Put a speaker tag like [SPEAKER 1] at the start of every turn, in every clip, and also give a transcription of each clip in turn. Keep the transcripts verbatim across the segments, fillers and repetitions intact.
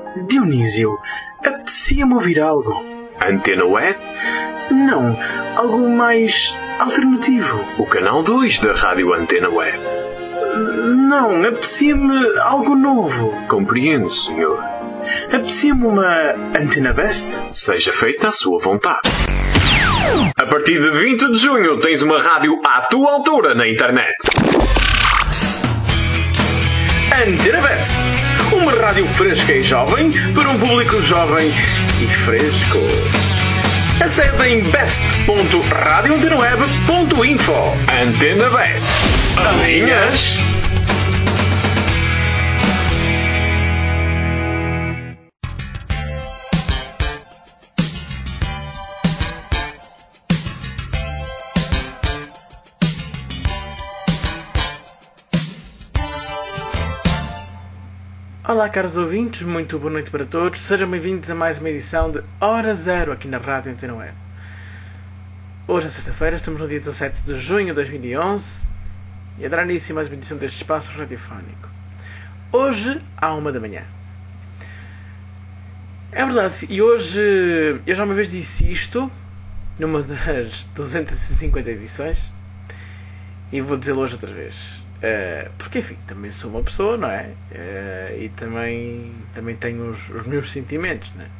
[SPEAKER 1] Dionísio, apetecia-me ouvir algo.
[SPEAKER 2] Antena Web?
[SPEAKER 1] Não, algo mais alternativo.
[SPEAKER 2] O canal dois da Rádio Antena Web.
[SPEAKER 1] Não, apetecia-me algo novo.
[SPEAKER 2] Compreendo, senhor.
[SPEAKER 1] Apetecia-me uma Antena Best?
[SPEAKER 2] Seja feita a sua vontade. A partir de vinte de junho tens uma rádio à tua altura na internet.
[SPEAKER 1] Antena Best, uma rádio fresca e jovem para um público jovem e fresco. Acede em best ponto radio antena web ponto info.
[SPEAKER 2] Antena Best. Alinhas?
[SPEAKER 1] Olá, caros ouvintes, muito boa noite para todos. Sejam bem-vindos a mais uma edição de Hora Zero aqui na Rádio Antena Web. Hoje é sexta-feira, estamos no dia dezassete de junho de dois mil e onze e a dar início a mais uma edição deste espaço radiofónico. Hoje, à uma da manhã. É verdade, e hoje eu já uma vez disse isto numa das duzentas e cinquenta edições e vou dizê-lo hoje outra vez. Uh, porque enfim, também sou uma pessoa, não é? Uh, e também, também tenho os, os meus sentimentos, não é?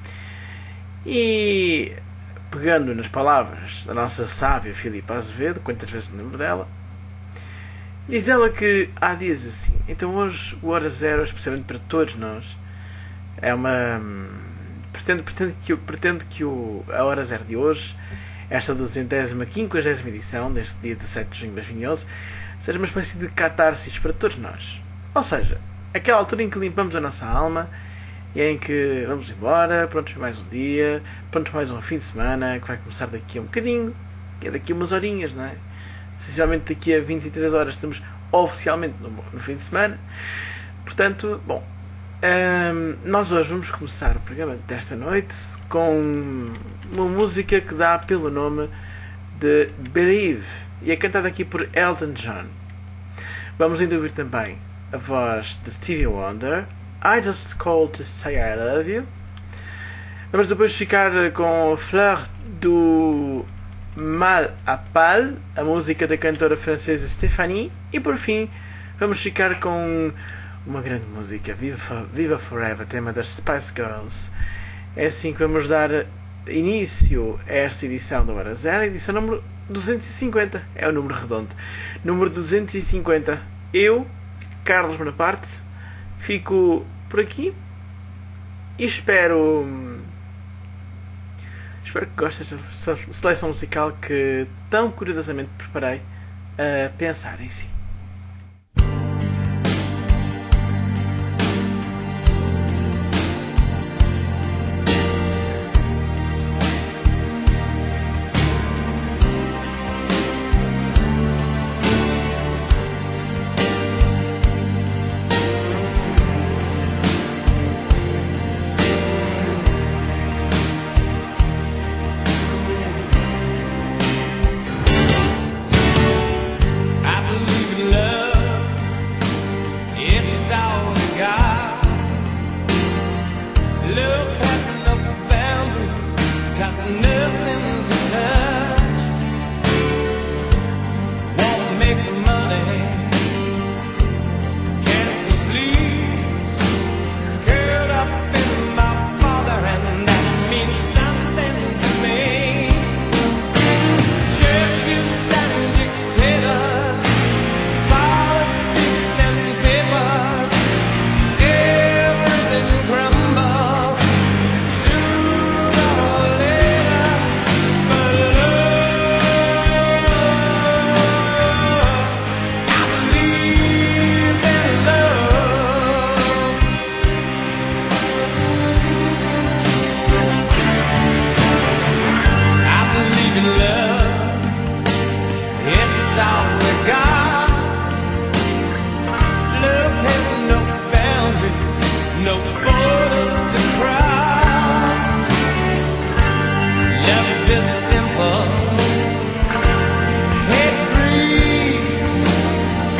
[SPEAKER 1] E pegando nas palavras da nossa sábia Filipa Azevedo, quantas vezes me lembro dela, diz ela que há dias assim. Então hoje o Hora Zero, especialmente para todos nós, é uma... Pretendo, pretendo que, pretendo que o, a Hora Zero de hoje, esta duzentésima, quinquagésima edição, deste dia dezassete de junho de dois mil e onze, seja uma espécie de catarsis para todos nós. Ou seja, aquela altura em que limpamos a nossa alma e em que vamos embora, prontos mais um dia, prontos mais um fim de semana, que vai começar daqui a um bocadinho, que é daqui a umas horinhas, não é? Sensivelmente daqui a vinte e três horas estamos oficialmente no, no fim de semana. Portanto, bom, hum, nós hoje vamos começar o programa desta noite com uma música que dá pelo nome de Believe, e é cantada aqui por Elton John. Vamos ainda ouvir também a voz de Stevie Wonder, I Just Called to Say I Love You. Vamos depois ficar com Fleur du Mal à Pal, a música da cantora francesa Stéphanie. E por fim, vamos ficar com uma grande música, Viva, Viva Forever, tema das Spice Girls. É assim que vamos dar início a esta edição do Hora Zero, edição número duzentos e cinquenta, é o número redondo. Número duzentos e cinquenta. Eu, Carlos Bonaparte, fico por aqui e espero espero que gostes desta seleção musical que tão curiosamente preparei a pensar em si.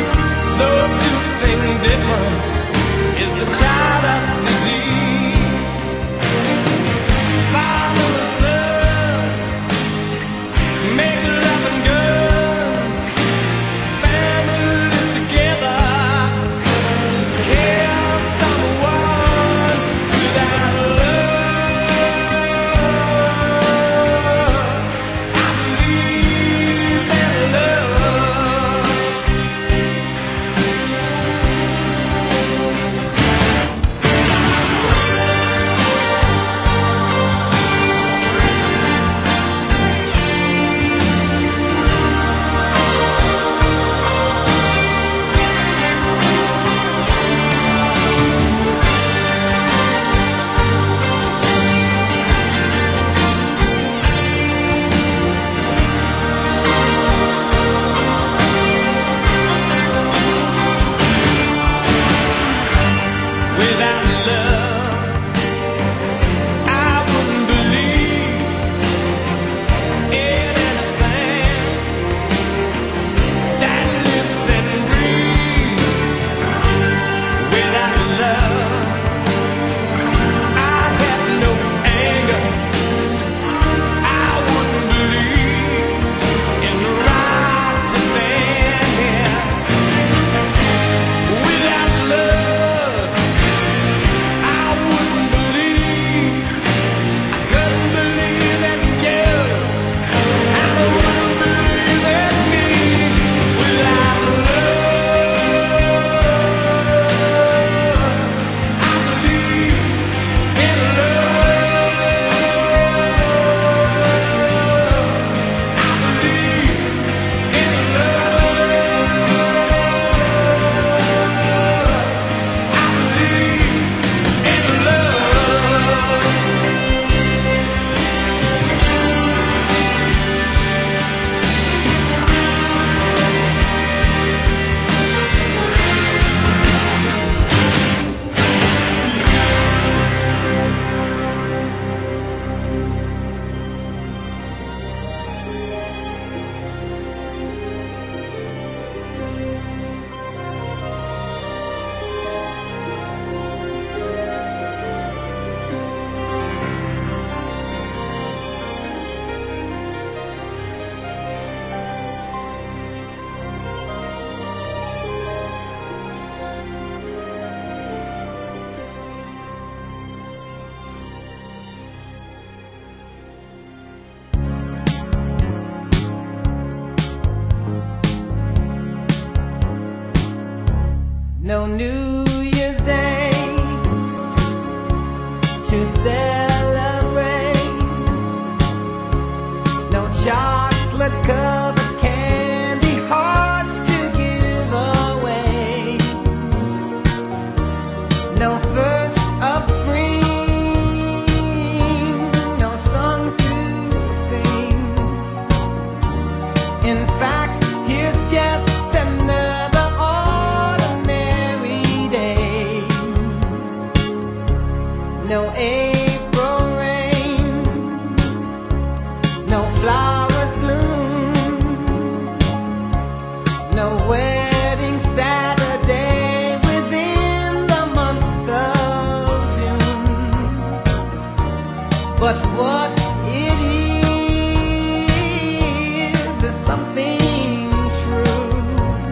[SPEAKER 3] Those who think difference is the child of disease. no New Year's Day to celebrate, no chocolate covered candy hearts to give away, no first of spring, no song to sing. In fact, here's just another ordinary day. No April rain, no flowers bloom, no wedding Saturday within the month of June. But what it is is something true,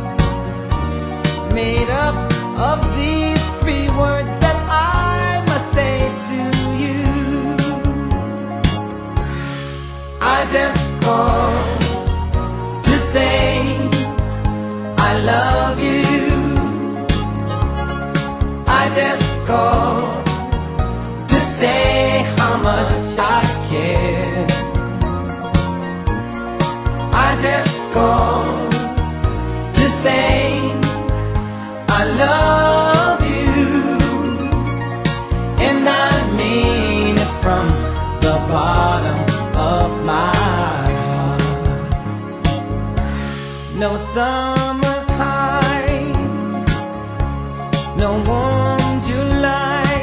[SPEAKER 3] made up of these three words that I must say to you. I just called to say I love you. I just called to say how much I care. I just called to say I love you, and I mean it from the bottom of my heart. No summer's high, no warm July,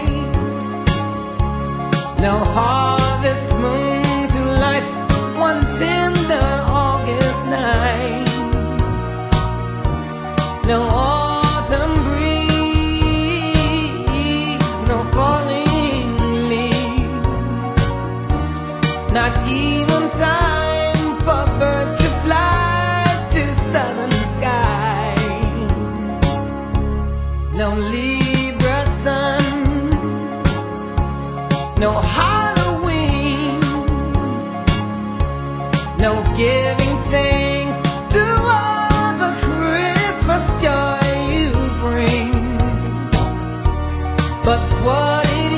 [SPEAKER 3] no harvest moon to light one tender August night, no autumn breeze, no falling leaves, not even time for birds to fly to southern skies, no Libra sun, no Halloween, no giving thanks to all the Christmas joy you bring. But what it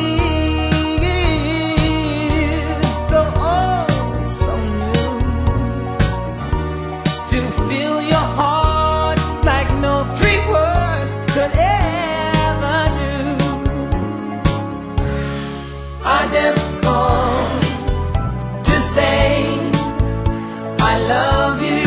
[SPEAKER 3] is, so oh so new, to fill your heart like no three words could ever do. I just called to say I love you.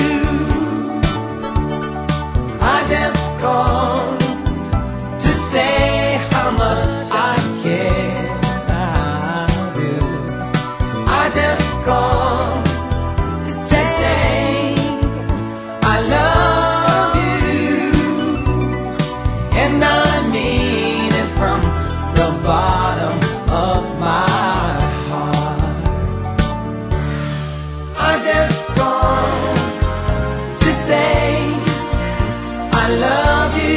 [SPEAKER 3] I just called to say how much I care. I do. I just called to say I love you, and I mean it from the bottom of my heart. I just called to say I love you.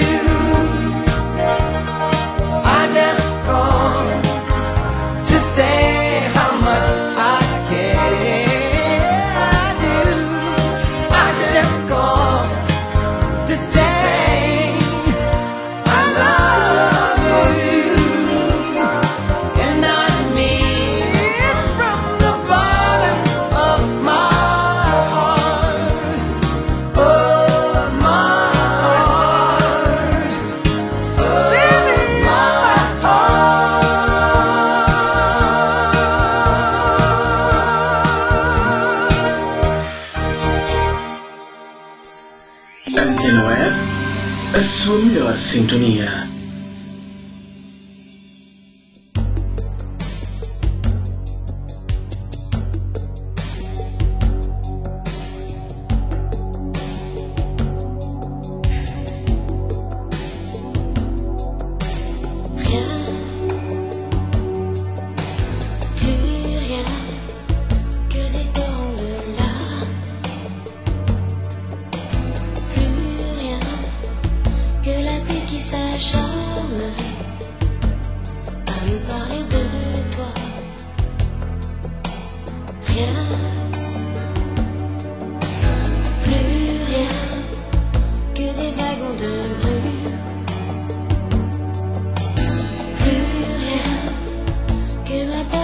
[SPEAKER 3] I just called to say how much I care. I do. I just called to say I love you, and I mean it from the bottom of my heart, of my heart, of my heart.
[SPEAKER 1] Antena Web, a sua melhor sintonia.
[SPEAKER 4] Rien, plus rien que des dents de lame, plus rien que la pluie qui s'acharne.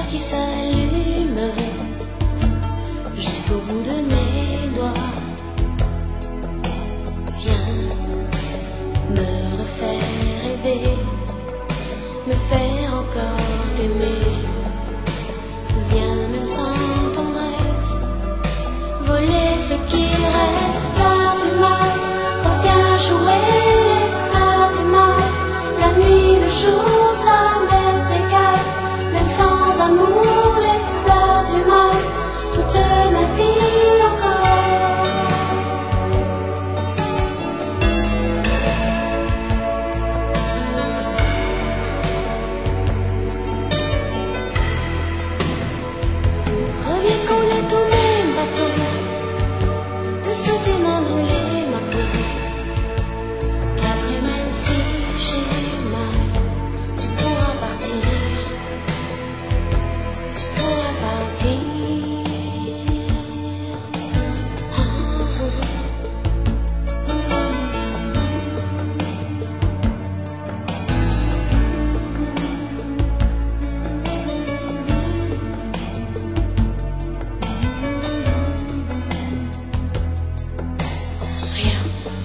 [SPEAKER 4] qui s'allume jusqu'au bout de mes doigts. Viens me refaire rêver, me faire encore t'aimer. Viens même sans tendresse, voler ce qu'il reste. Fleur du mal, reviens jouer les fleurs du mal. La nuit, le jour, ça m'est égal. Même sans amour, les fleurs du mal, toute ma vie encore. Reviens couler tous mes bateaux, de sauter m'a brûlé ma peau. Qu'après même si j'ai mal, tu pourras partir, tu pourras partir. Rien,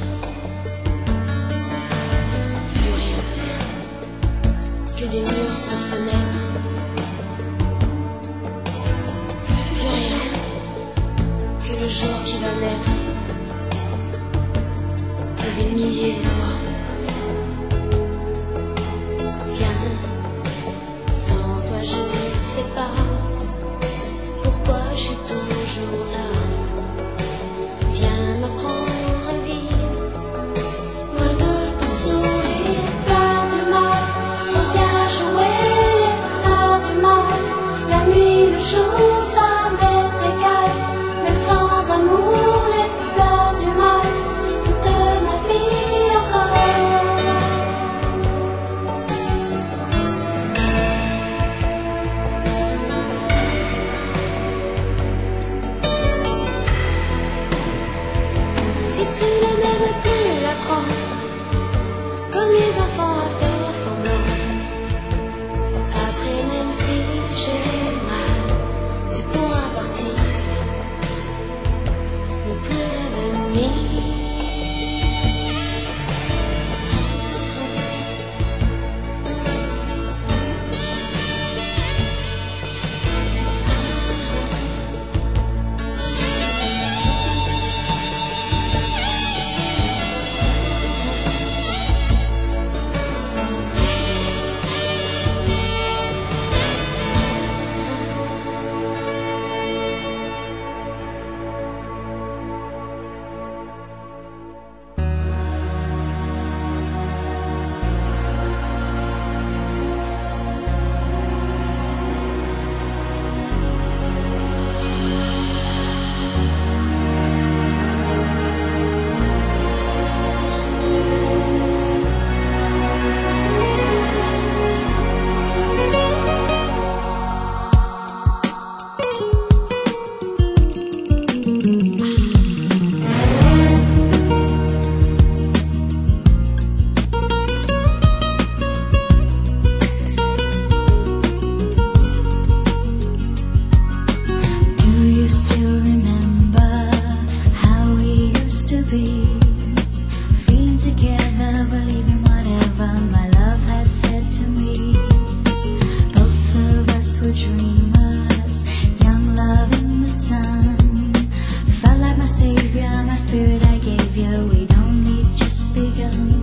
[SPEAKER 4] plus rien, que des murs sans fenêtre. Plus rien, que le jour qui va naître. Et des milliers d'étoiles. Viens, sans toi je ne sais pas pourquoi je suis toujours là. Viens m'apprendre à vivre, loin de ton sourire. Fleurs du mal, reviens jouer les fleurs du mal. La nuit, le jour, ça m'est égal. Même sans amour, les fleurs du mal, toute ma vie encore. Si tu ne m'aimes plus, apprends, comme les enfants, à faire semblant. Après, même si j'ai mal, tu pourras partir, ne plus revenir. Do you still remember how we used to be? Feeling together, believing whatever my love has said to me. Both of us were dreamers, young love in the sun. Felt like my savior, my spirit I gave you. We'd only just begun.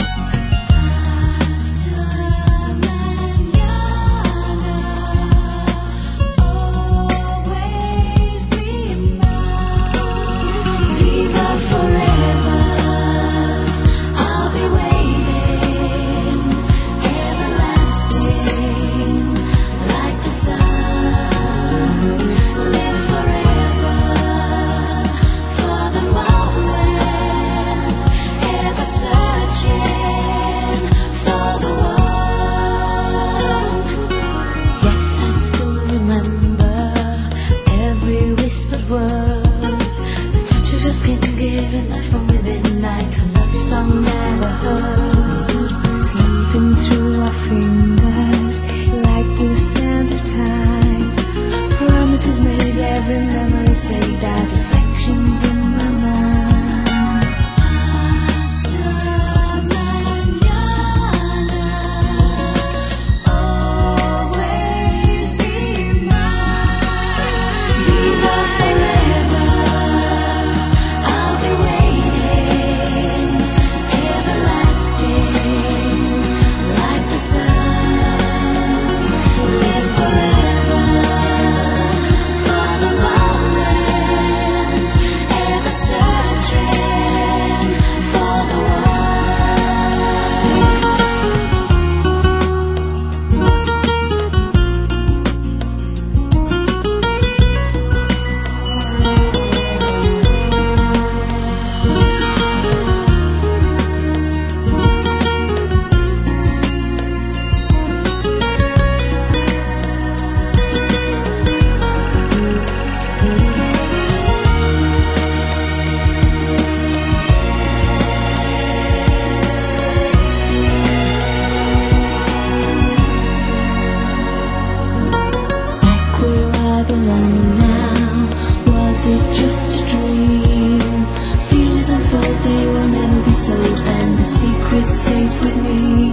[SPEAKER 4] Forever, I'll be waiting, everlasting, like the sun. alone now? Was it just a dream? Feelings unfold, they will never be sold, and the secret's safe with me.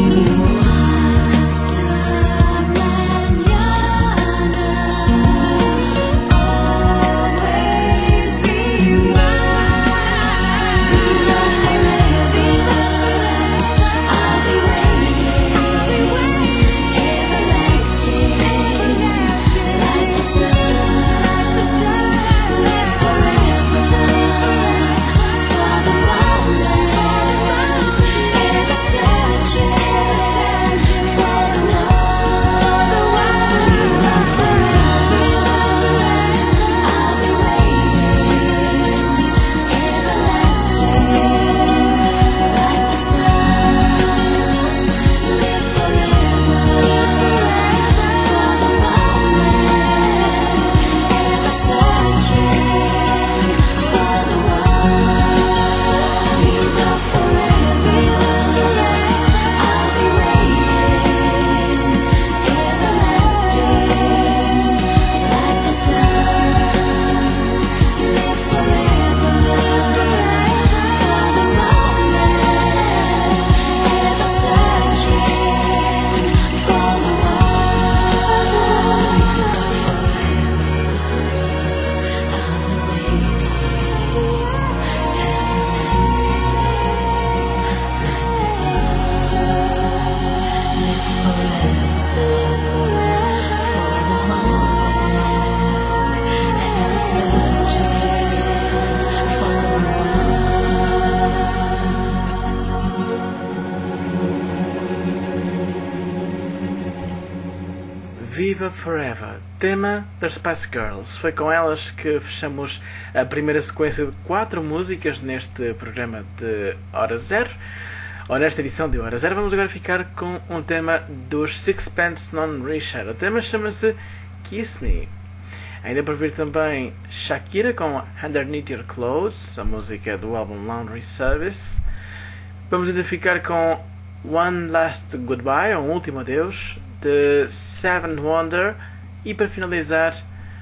[SPEAKER 1] Viva Forever, tema das Spice Girls. Foi com elas que fechamos a primeira sequência de quatro músicas neste programa de Hora Zero, ou nesta edição de Hora Zero. Vamos agora ficar com um tema dos Sixpence None Richer. O tema chama-se Kiss Me. Ainda para vir também Shakira com Underneath Your Clothes, a música do álbum Laundry Service. Vamos ainda ficar com One Last Goodbye, um último adeus, de Seven Wonder, e para finalizar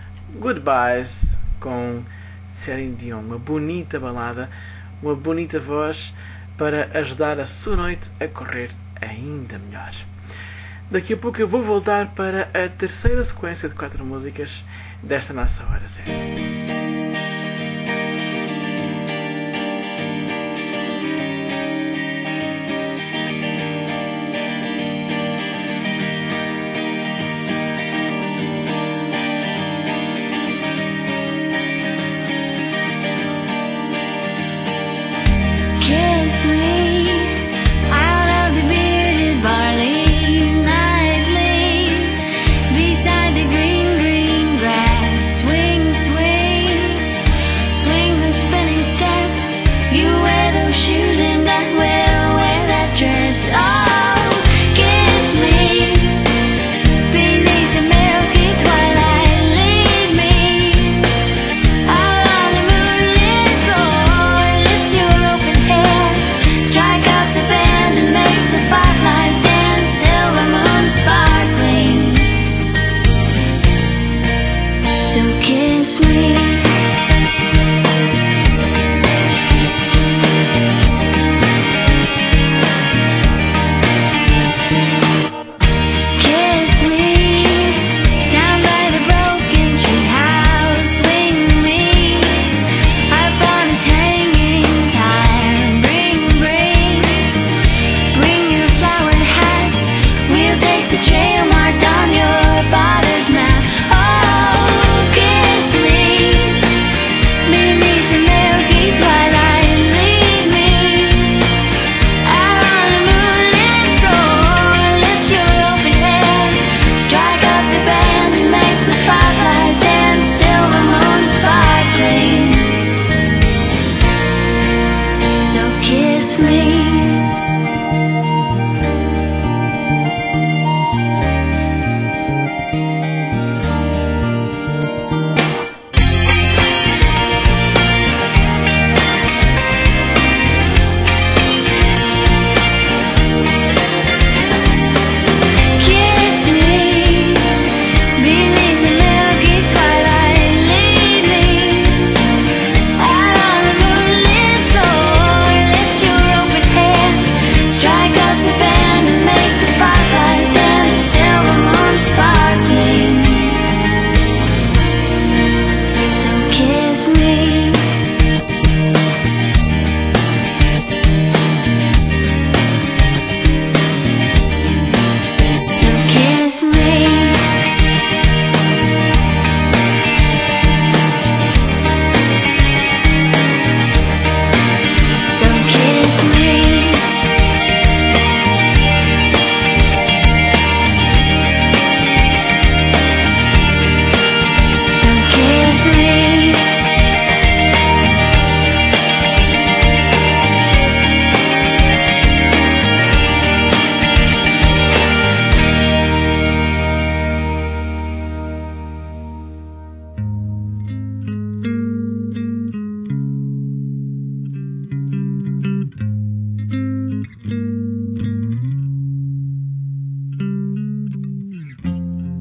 [SPEAKER 1] Goodbyes com Celine Dion, uma bonita balada, uma bonita voz para ajudar a sua noite a correr ainda melhor. Daqui a pouco eu vou voltar para a terceira sequência de quatro músicas desta nossa Hora Zero.
[SPEAKER 4] Kiss me out of the bearded barley nightly, beside the green, green grass. Swing, swing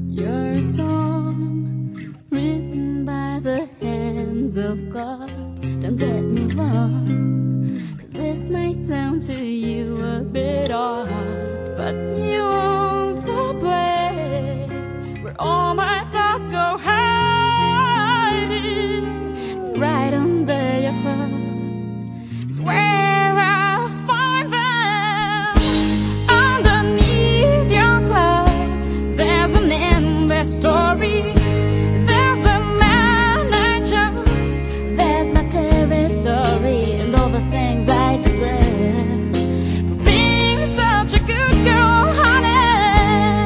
[SPEAKER 5] You're a song written by the hands of God. Don't get me wrong, 'cause this might sound to you a bit odd, but you own the place where all my thoughts go hiding. Right under your clothes is where I find them. Underneath your clothes, there's an endless story. There's a man I chose. There's my territory and all the things I deserve for being such a good girl, honey.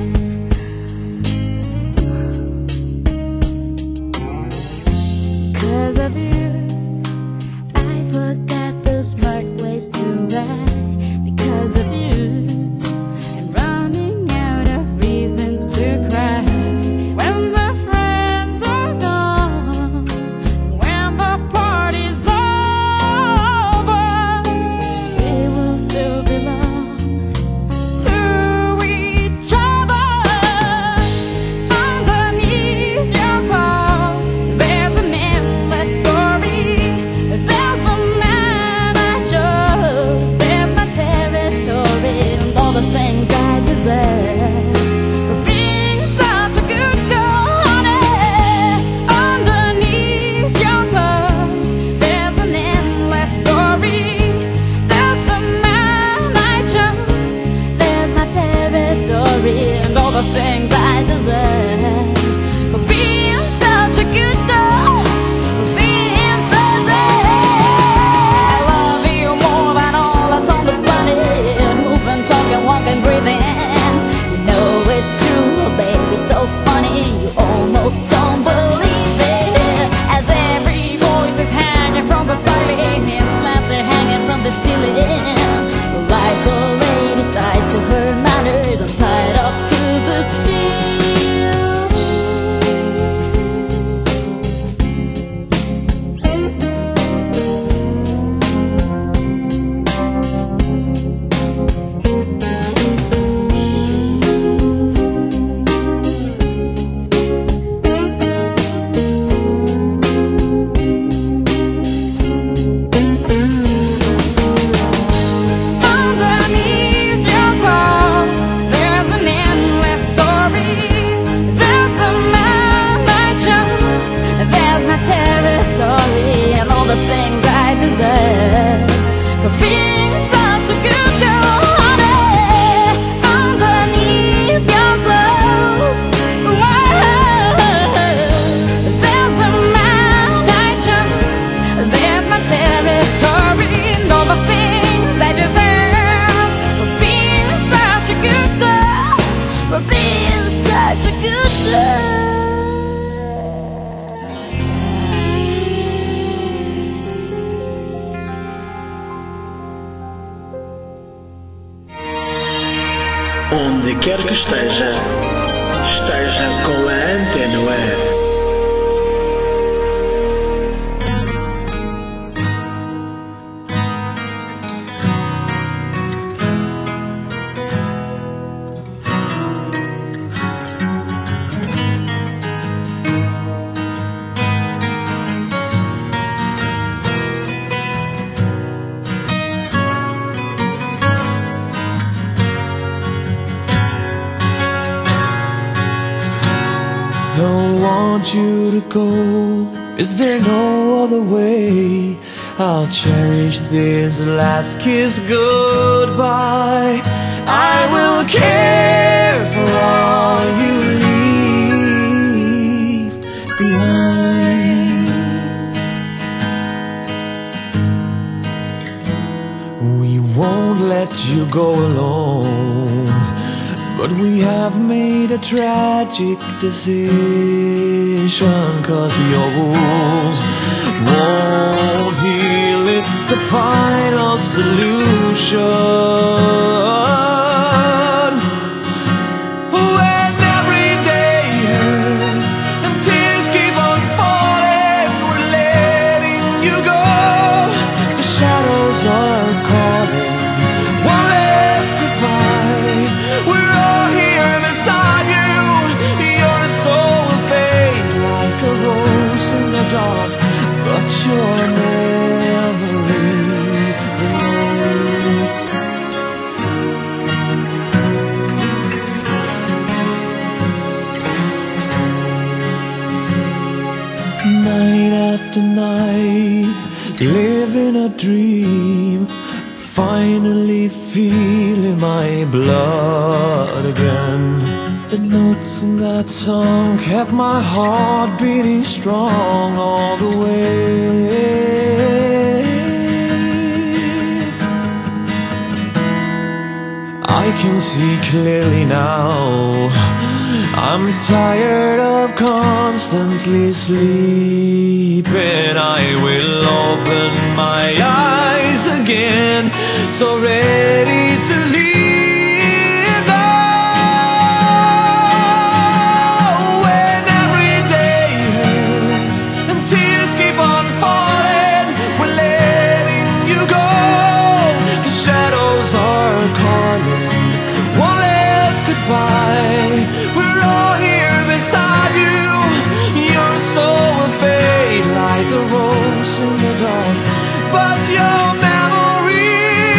[SPEAKER 5] 'Cause of you, I forgot the smart ways to ride. Because of you, I'm running out of reasons to cry. When the friends are gone, when the party's over, we will still belong to each other. Underneath your clothes, there's an endless story. There's a man I chose. There's my territory and all the things I deserve for being such a good girl, honey. Underneath your clothes, there's an endless story. There's the man I chose. There's my territory and all the things I deserve for being such a good girl, for being such a. I love you more than all that's on the planet. Moving, talking, walking, breathing. You know it's true, oh baby, it's so funny. You almost don't believe it. As every voice is hanging from the ceiling, and slabs are hanging from the ceiling. Like a lady tied to her manners, I'm tied up to the steel. Underneath your clothes, there's an endless story. There's a man I chose. There's my territory and all the things I deserve for being such a good girl, honey. Underneath your clothes, whoa. There's a man I chose. There's my territory and all the things I deserve for being such a good girl, for being such a good girl.
[SPEAKER 6] Onde quer que esteja, esteja com a Antena Web.
[SPEAKER 7] Don't want you to go. Is there no other way? I'll cherish this last kiss goodbye. I will care for all you leave behind. We won't let you go alone, but we have made a tragic decision. 'Cause your wounds won't heal, it's the final solution. When every day hurts and tears keep on falling, we're letting you go. The shadows are calling. One last goodbye. We're all here beside you. left tonight, living a dream, finally feeling my blood again. The notes in that song kept my heart beating strong all the way. I can see clearly now, I'm tired of constantly sleeping. I will open my eyes again, so ready to leave. Oh, when every day hurts and tears keep on falling, we're letting you go. The shadows are calling, one last goodbye. We're all here beside you. Your soul will fade like the rose in the dark, but your memory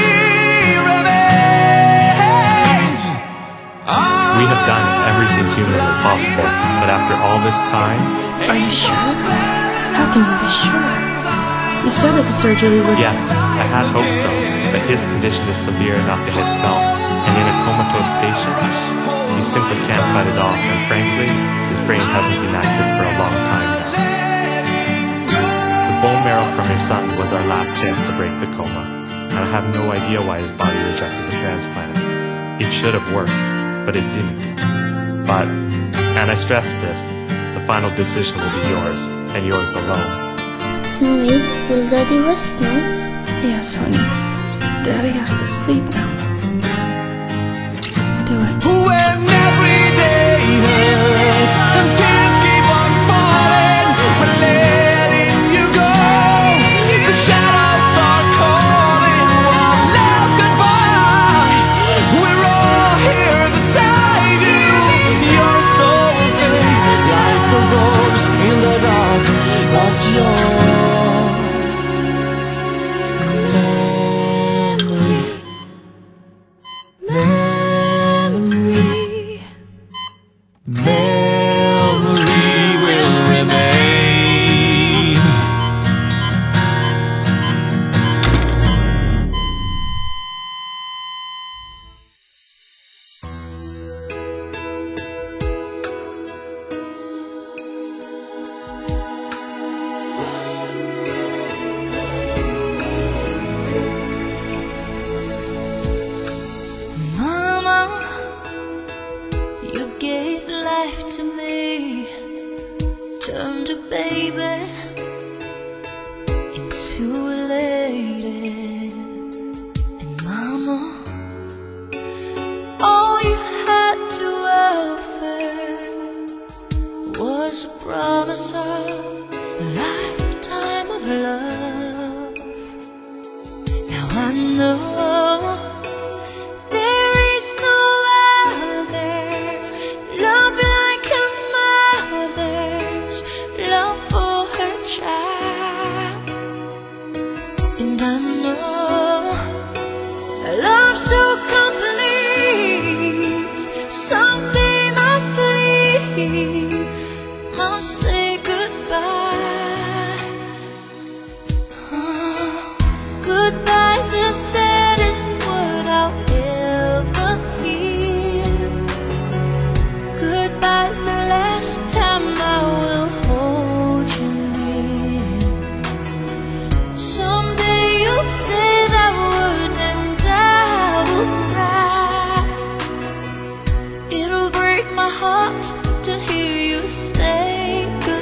[SPEAKER 7] remains.
[SPEAKER 8] We have done everything humanly possible, but after all this time...
[SPEAKER 9] Are you sure? How can you be sure? You said that the surgery would...
[SPEAKER 8] Yes, I had hoped so, but his condition is severe enough in itself, and in a comatose patient, he simply can't fight it off, and frankly, his brain hasn't been active for a long time now. The bone marrow from your son was our last chance to break the coma, and I have no idea why his body rejected the transplant. It should have worked, but it didn't. But, and I stress this, the final decision will be yours, and yours alone.
[SPEAKER 4] Mommy, will Daddy rest now?
[SPEAKER 9] Yes, honey. Daddy has to sleep now. Do it.
[SPEAKER 7] When every day hurts and tears keep on falling, we're letting you go. The shadows are calling, one last goodbye. We're all here beside you. Your soul will fade like the rose in the dark, but your memory will remain.
[SPEAKER 4] Mama, you gave life to me, turned a baby into a lady. And Mama, all you had to offer was a promise of a lifetime of love. Now I know there is no other love like a mother's love for her child. And I know a love so complete, someday must leave, must say goodbye. Oh, goodbye's the saddest word I'll ever hear. Goodbye's the last time I will hold you near. Someday you'll say that word and I will cry. It'll break my heart to hear you say goodbye.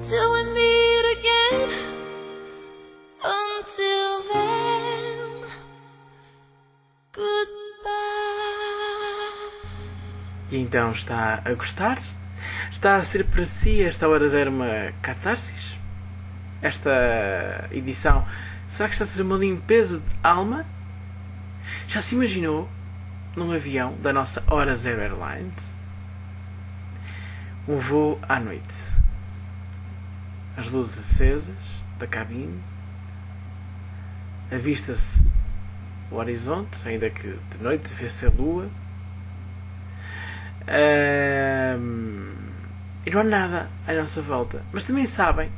[SPEAKER 4] till we meet again. Until then, goodbye.
[SPEAKER 1] E então, está a gostar? Está a ser para si esta hora zero uma catarsis? Esta edição, será que está a ser uma limpeza de alma? Já se imaginou num avião da nossa Hora Zero Airlines? Um voo à noite. As luzes acesas da cabine. Avista-se o horizonte, ainda que de noite vê-se a lua. Um, e não há nada à nossa volta. Mas também sabem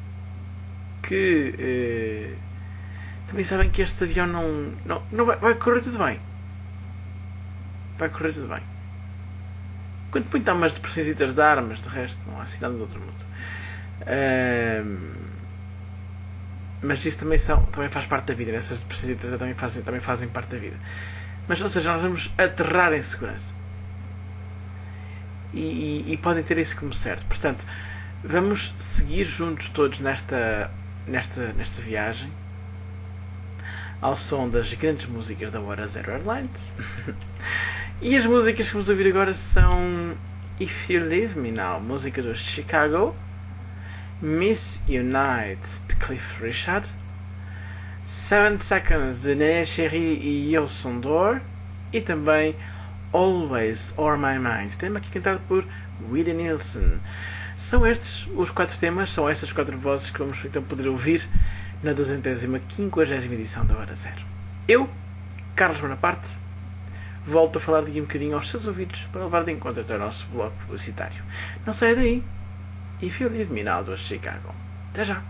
[SPEAKER 1] que uh, também sabem que este avião não, não, não vai, vai correr tudo bem. Vai correr tudo bem. Quando muito há umas depressões de armas, de resto não há assim nada do outro mundo. Um, mas isso também, são, também faz parte da vida. Essas depressões também fazem, também fazem parte da vida. Mas, ou seja, nós vamos aterrar em segurança. E, e, e podem ter isso como certo. Portanto, vamos seguir juntos todos nesta, nesta, nesta viagem ao som das grandes músicas da Hora Zero Airlines. E as músicas que vamos ouvir agora são If You Leave Me Now, música dos Chicago, Miss Unite de Cliff Richard, Seven Seconds de Nene Cherry e Eu Sondor, e também Always On My Mind, tema aqui cantado por Willie Nelson. São estes os quatro temas, são estas quatro vozes que vamos então poder ouvir na duzentésima quinquagésima edição da Hora Zero. Eu, Carlos Bonaparte, volto a falar daqui um bocadinho aos seus ouvidos para levar de encontro até o nosso bloco publicitário. Não saia daí. If You Leave Me Now dos Chicago. Até já.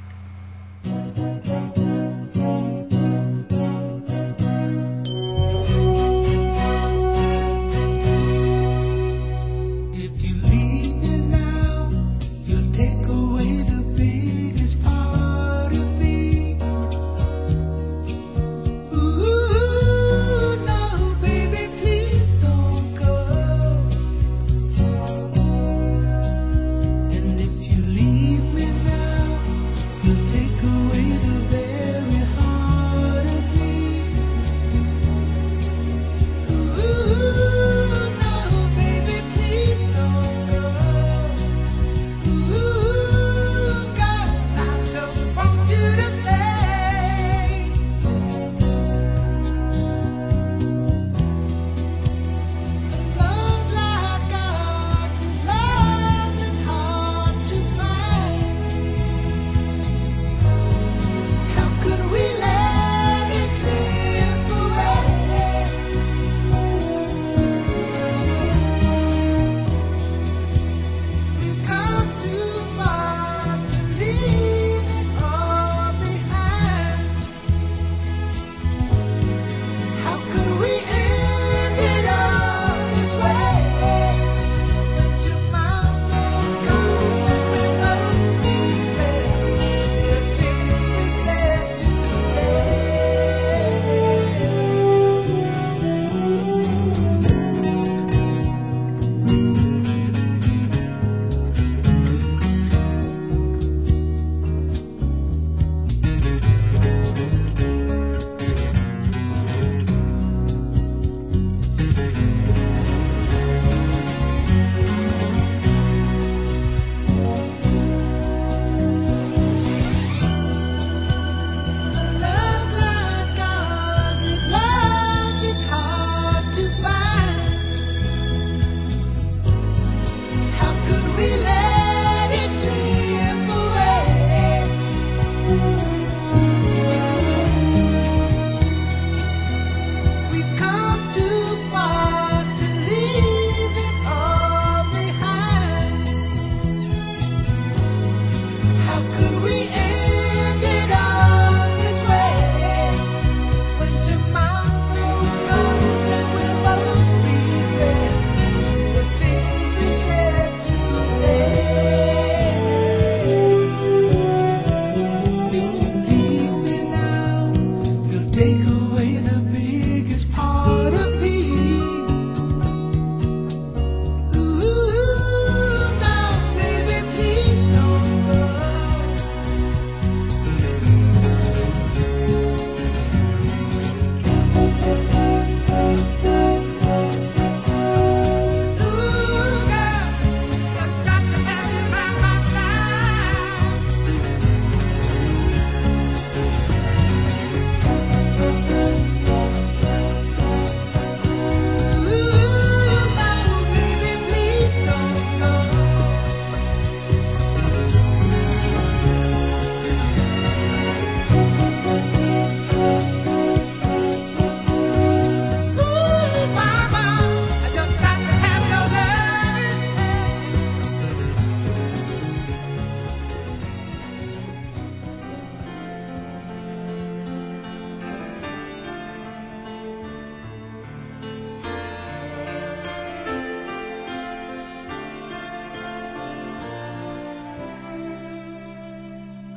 [SPEAKER 7] Ooh, now, baby, please don't go.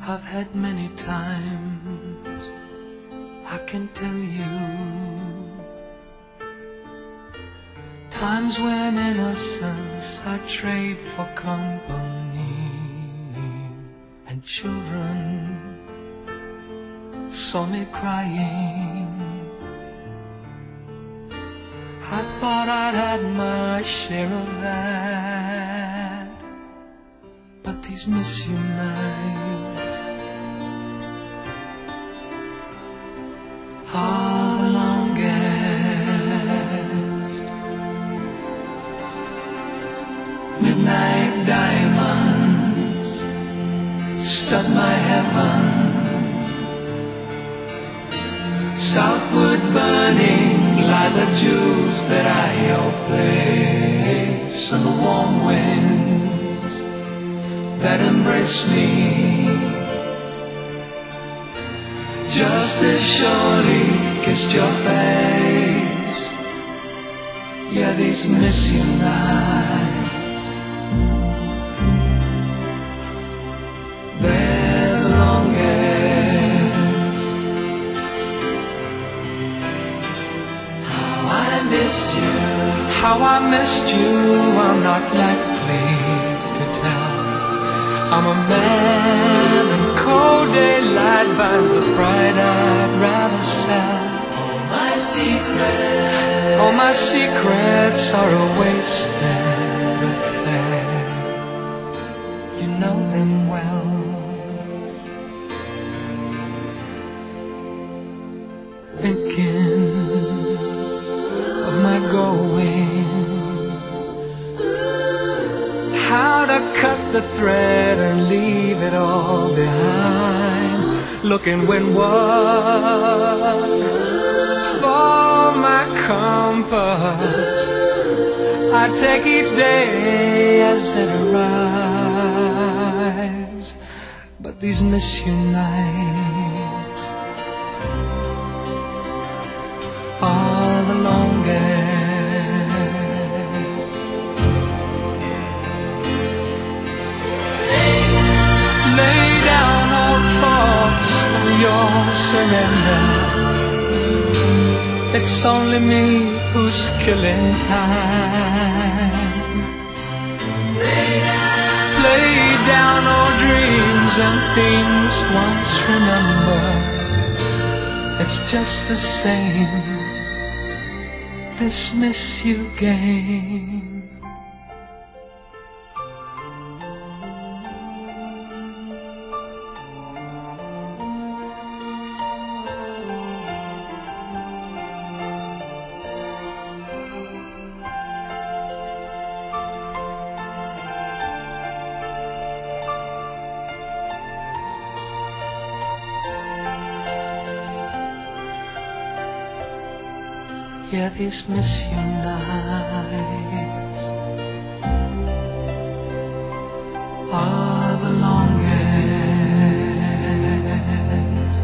[SPEAKER 7] I've had many times, I can tell you, times when innocence I trade for company, and children saw me crying. I thought I'd had my share of that, but these miss you nights are the longest. Midnight diamonds stud my heaven, southward burning lie the jewels that I owe place, and the warm winds that embrace me just as surely kissed your face. Yeah, these miss you nights, they're the longest. How I missed you, how I missed you, I'm not likely to tell. I'm a man, and cold daylight buys the pride I'd rather sell. All my secrets, all my secrets are a wasted affair. You know them well. Thinking of my going, how to cut the thread and leave it all behind. Looking windward for my compass, I take each day as it arrives. But these miss you nights are the longest. Lay down all thoughts of your surrender. It's only me who's killing time. Lay down all dreams and things once remembered. It's just the same, this miss you game. Yeah, these miss you nights are the longest.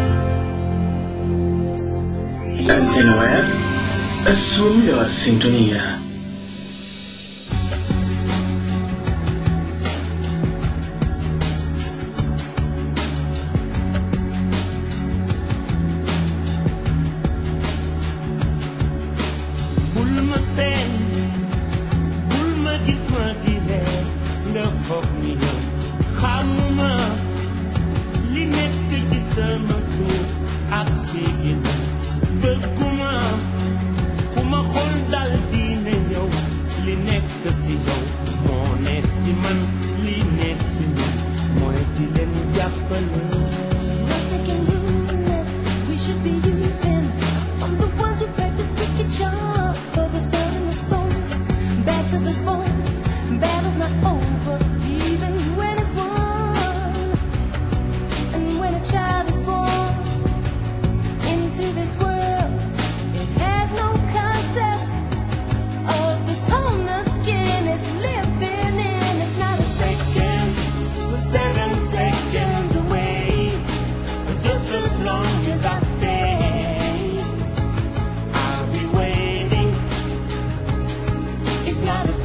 [SPEAKER 6] Antena Web, a sua melhor sintonia.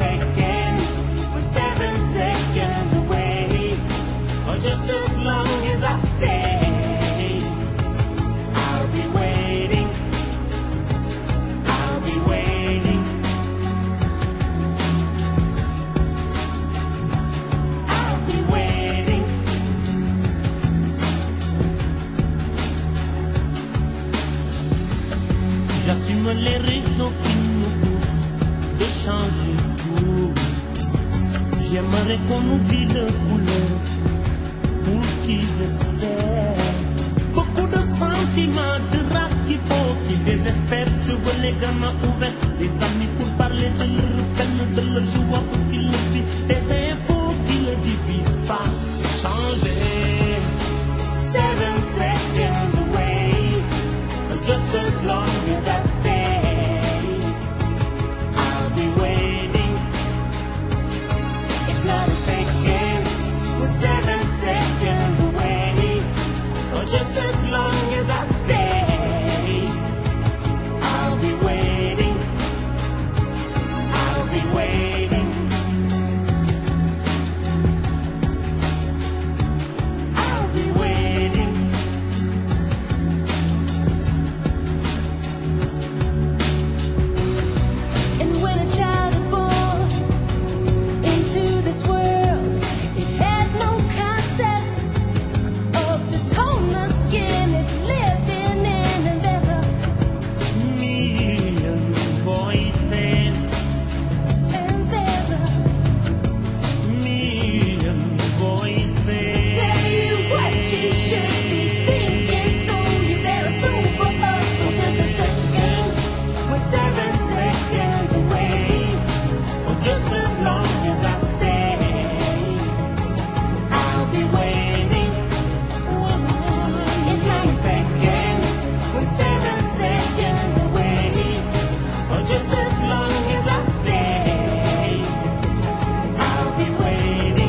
[SPEAKER 3] Just as long as
[SPEAKER 10] comme les raisons qui nous poussent de changer tout. J'aimerais qu'on oublie le couleur pour qu'ils espèrent. Beaucoup de sentiments, de race qu'il faut qu'ils désespèrent. Je veux les gamins ouverts, les amis pour parler de leur peine, de leur joie pour qu'ils le vivent. Des infos qui ne divisent pas, changer. Seven seconds away, just as long as I stay, I'll be waiting. It's not a second, we're seven seconds away. Oh, just as long as I stay, I'll be waiting. I'll be waiting. I'll be waiting.
[SPEAKER 3] And when a child is born into this world, it has no concept of the tone the skin is living in, and there's a
[SPEAKER 10] Million voices,
[SPEAKER 3] and there's a
[SPEAKER 10] million voices.
[SPEAKER 3] tell you what she should be thinking, so you better sober up for just a second.
[SPEAKER 10] We're seven seconds away, or just as long as I stay, I'll be waiting.
[SPEAKER 3] It's not a
[SPEAKER 10] Second, we're seven seconds away, or just as long as I stay, I'll be waiting.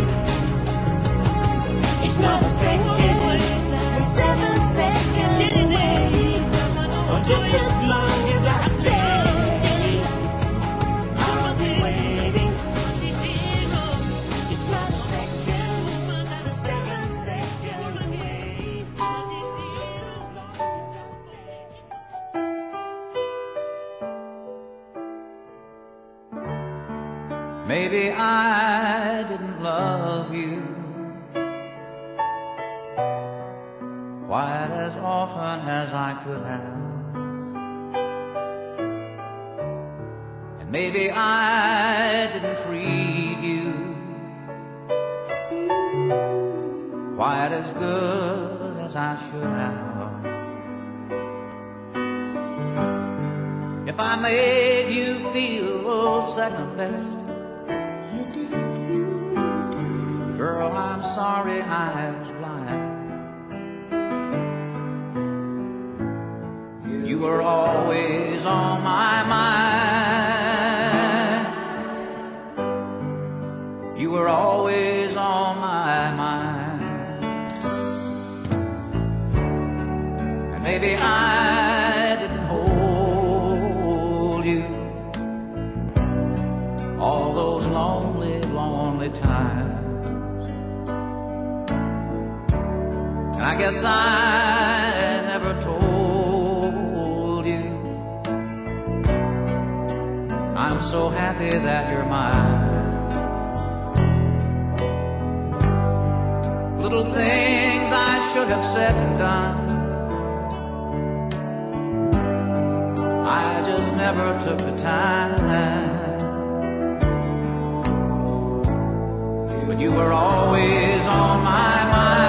[SPEAKER 3] It's not a second, it's seven seconds away.
[SPEAKER 10] Or just as long as I stay, I'll be waiting.
[SPEAKER 3] It's not a second,
[SPEAKER 10] Seven seconds away.
[SPEAKER 11] Maybe I didn't love you quite as often as I could have. And maybe I didn't treat you quite as good as I should have. If I made you feel second best, girl, I'm sorry I was blind. You were always on my mind. You were always on my mind. And maybe I didn't hold you all those lonely, lonely times. And I guess I never told you I'm so happy that you're mine. Little things I should have said and done, I just never took the time. But you were always on my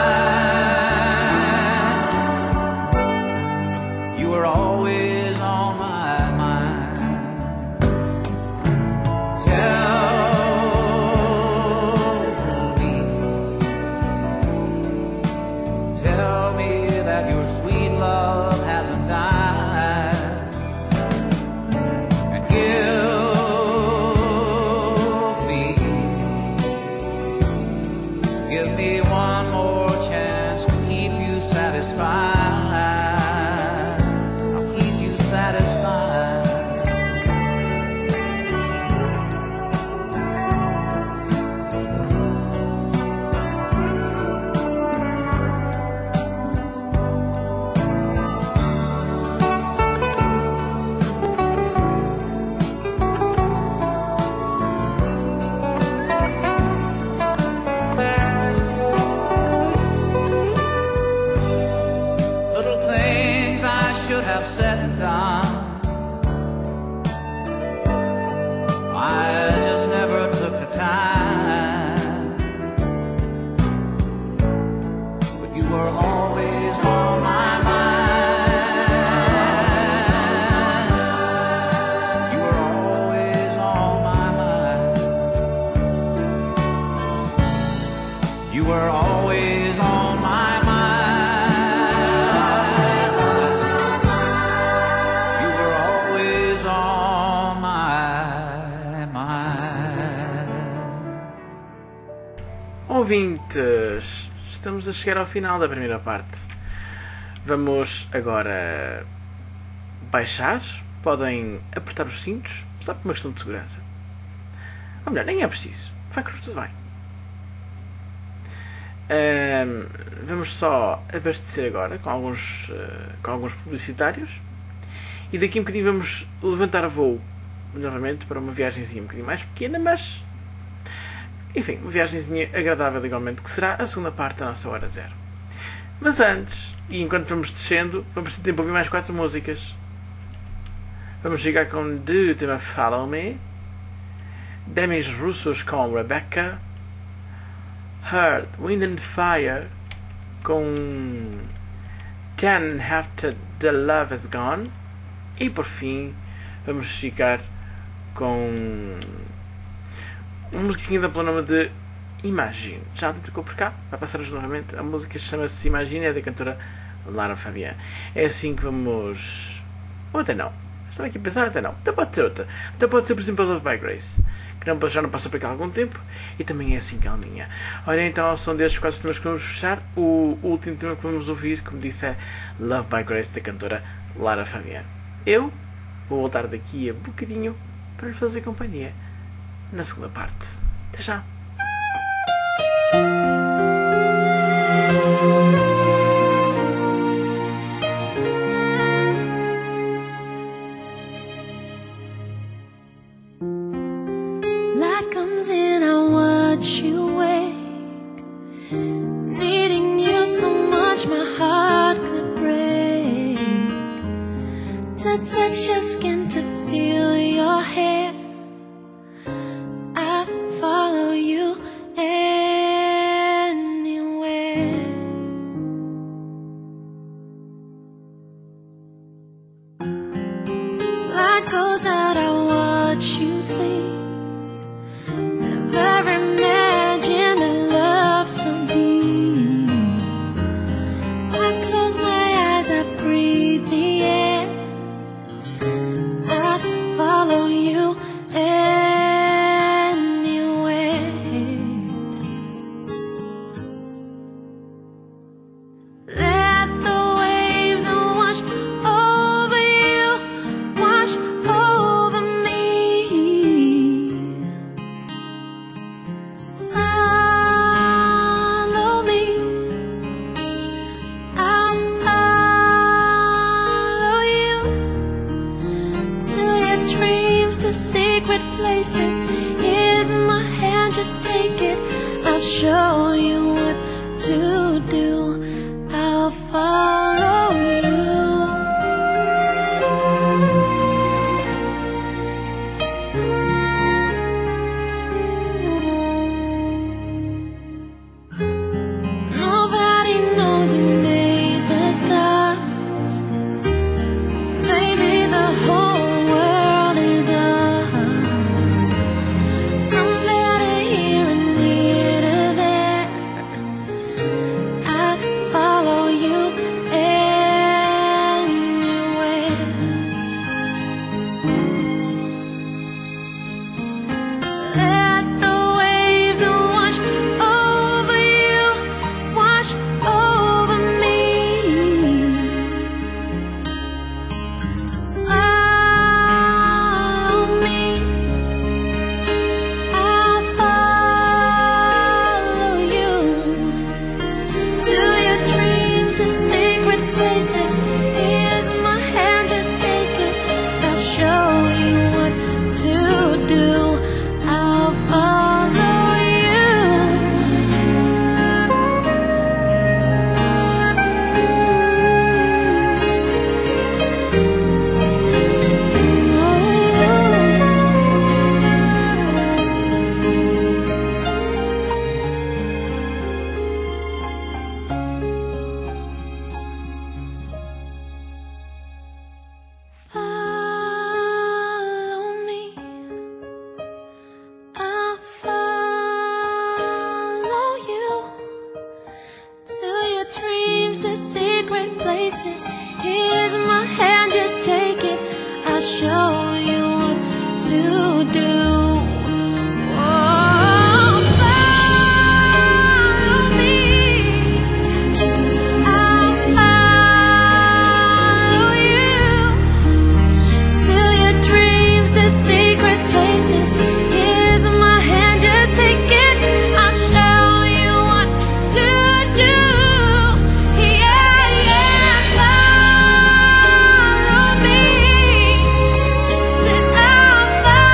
[SPEAKER 11] mind. You were always on my mind. Tell me, tell me that your sweet love hasn't died. And give me Give me one more chance to keep you satisfied. I'll keep you satisfied. Little things I should have said and done, were always on my mind. You were always on my mind. You were always on my mind. You were always on my mind.
[SPEAKER 1] Ouvintes, estamos a chegar ao final da primeira parte. Vamos agora baixar. Podem apertar os cintos, só por uma questão de segurança. Ou melhor, nem é preciso. Vai correr tudo bem. Ahm, vamos só abastecer agora com alguns, uh, com alguns publicitários. E daqui a um bocadinho vamos levantar voo novamente para uma viagemzinha um bocadinho mais pequena, mas enfim, uma viagemzinha agradável igualmente, que será a segunda parte da nossa hora zero. Mas antes, e enquanto vamos descendo, vamos ter tempo para ouvir mais quatro músicas. Vamos chegar com Do tema Follow Me, Demis Roussos com Rebecca, Heart, Wind and Fire com Ten After the Love Is Gone, e por fim vamos ficar com uma musiquinha da pelo nome de Imagine. Já não tocou por cá, vai passar hoje novamente. A música chama-se Imagine, é da cantora Lara Fabian. É assim que vamos... ou até não, estava aqui a pensar, até não, até pode ser outra, até pode ser por exemplo a Love by Grace, que não, já não passa por cá há algum tempo, e também é assim calminha. Olha, então ao som destes quatro temas que vamos fechar, o último tema que vamos ouvir, como disse, é Love by Grace, da cantora Lara Fabian. Eu vou voltar daqui a bocadinho para lhe fazer companhia na segunda parte. Até já!
[SPEAKER 4] Light comes in, I watch you wake, needing you so much my heart could break. To touch your skin, to feel your hair, I'd follow you anywhere. Light goes out, I watch you sleep. Never imagined a love so deep. I close my eyes, I breathe the air, I'd follow you anywhere. Let the waves wash over you, wash over me. Follow me, I'll follow you to your dreams, to secret places. Here's my hand, just take it. I'll show you what to do. I'll follow you. Nobody knows who made the stars. Maybe the whole world is ours. From there to here and near to there, I
[SPEAKER 9] dreams to secret places. Here's my hand, just take it. I'll show you what to do. Oh, follow me. I'll follow you to your dreams to secret places. Here's my hand, just take it. I'll show you what to do. Yeah, yeah, follow me. Said I'll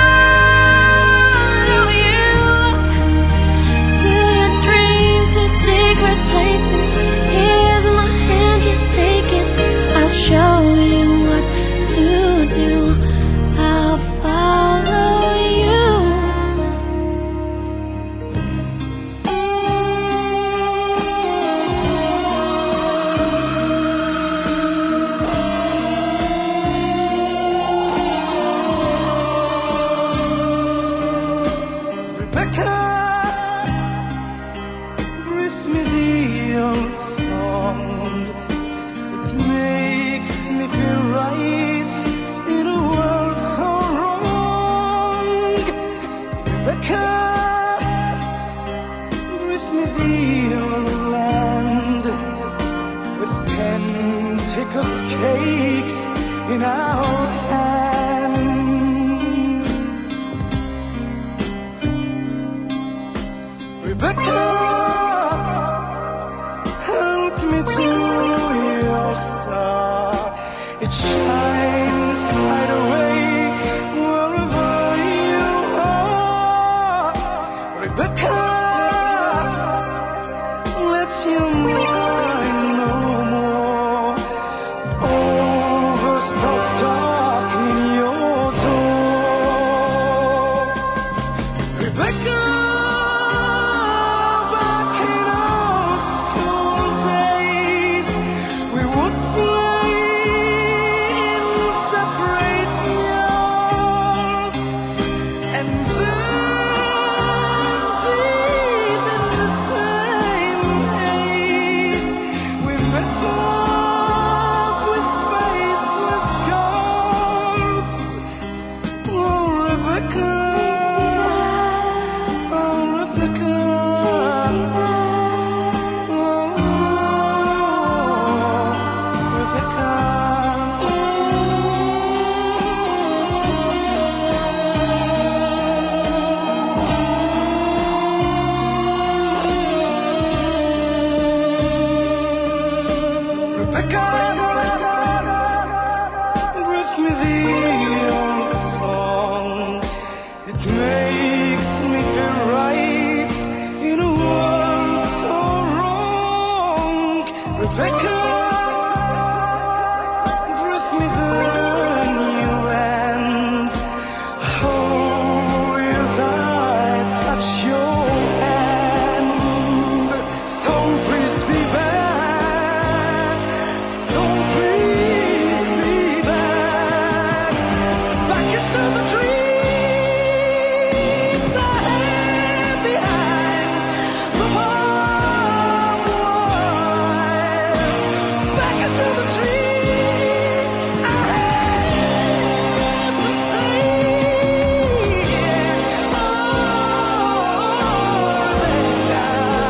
[SPEAKER 9] follow you to your dreams to secret places. Here's my hand, just take it. I'll show you what to do. I'll follow you.
[SPEAKER 7] Rebecca, breathe me the old song. It makes me feel right in a world so wrong. Rebecca, breathe me the old land with Pentecost cakes in our hand. Rebecca, help me to your star. It shines right away wherever you are. Rebecca, let your mind no more over stars darkening your door. Rebecca, back in our school days, we would play in separate yards, and then deep in the same haze, we met up with faceless guards. Oh, Rebecca, oh, Rebecca, oh, Rebecca. Rebecca, breathe me the old song. It makes me feel right in a world so wrong. Rebecca, breathe me the new land. Oh, as I touch your hand, so please be back. So please be back, back into the dreams I had behind the barbed wires. Back into the dream I had to say. Oh, Rebecca,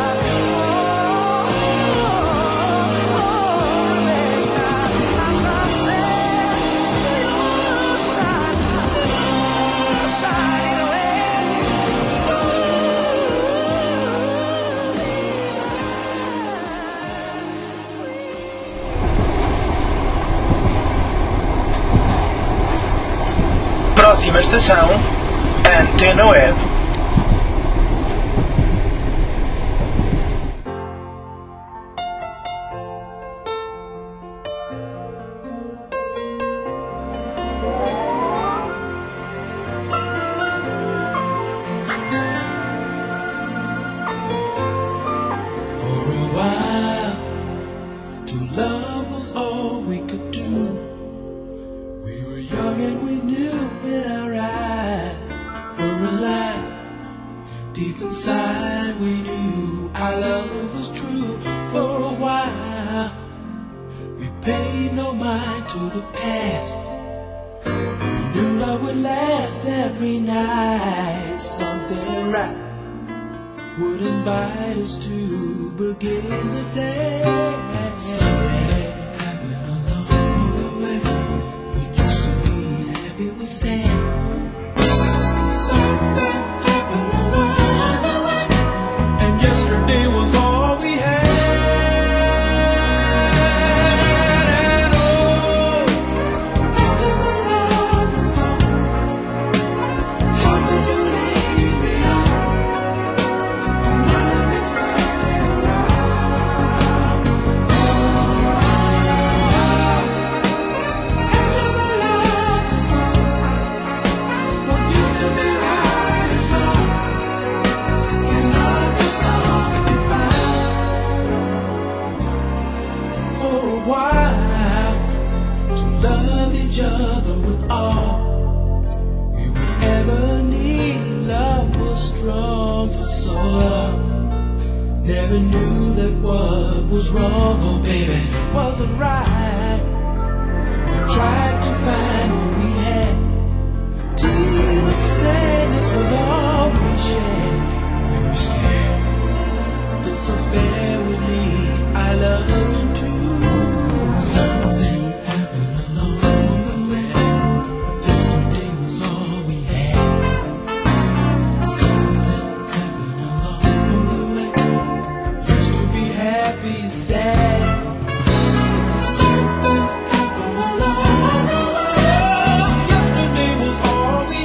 [SPEAKER 7] oh, oh, Rebecca, as I said, to your shine, to your shine away. So
[SPEAKER 6] Próxima estação, Antena Web.
[SPEAKER 10] For a while, to love was all we could do. We were young and we knew in our eyes were alive.
[SPEAKER 6] paid no mind to the past. We knew love would last every night. Something right would invite us to begin the day. Something happened along the way. We used to be happy, we said. Something happened along the way, and yesterday was all we had. And oh, how could the love was gone? How could you leave me on? And my love is right around. Oh, after the love is gone, what used to be right is wrong. Can love that's lost be found? For a while, to love each other with all we would ever need. Love was strong for so long. Never knew that what was wrong, oh baby, wasn't right. We tried to find what we had. Tears, sadness was all we shared. We were scared this affair would lead our love into something happened along the way. Yesterday was all we had. Something happened along the way. Used to be happy, sad. Something happened along the way. Yesterday was all we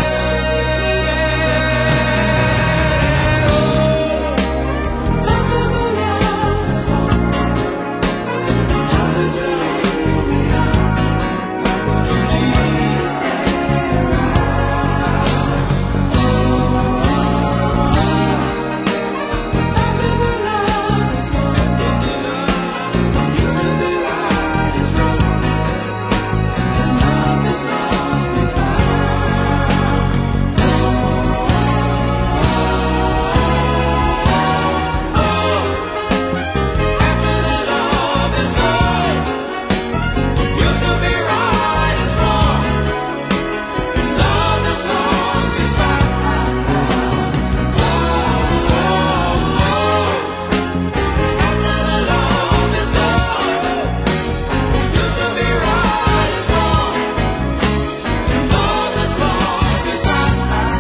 [SPEAKER 6] had. Oh, after the love was gone, how could you leave me out? How could you leave me stay around? Oh, after the love is gone, what used to be right is wrong. And love is lost be found. Oh, after the love is gone, what used to be right is wrong. And love is lost be found. Oh, after the love is gone, what used to be right is wrong. And love is lost be found.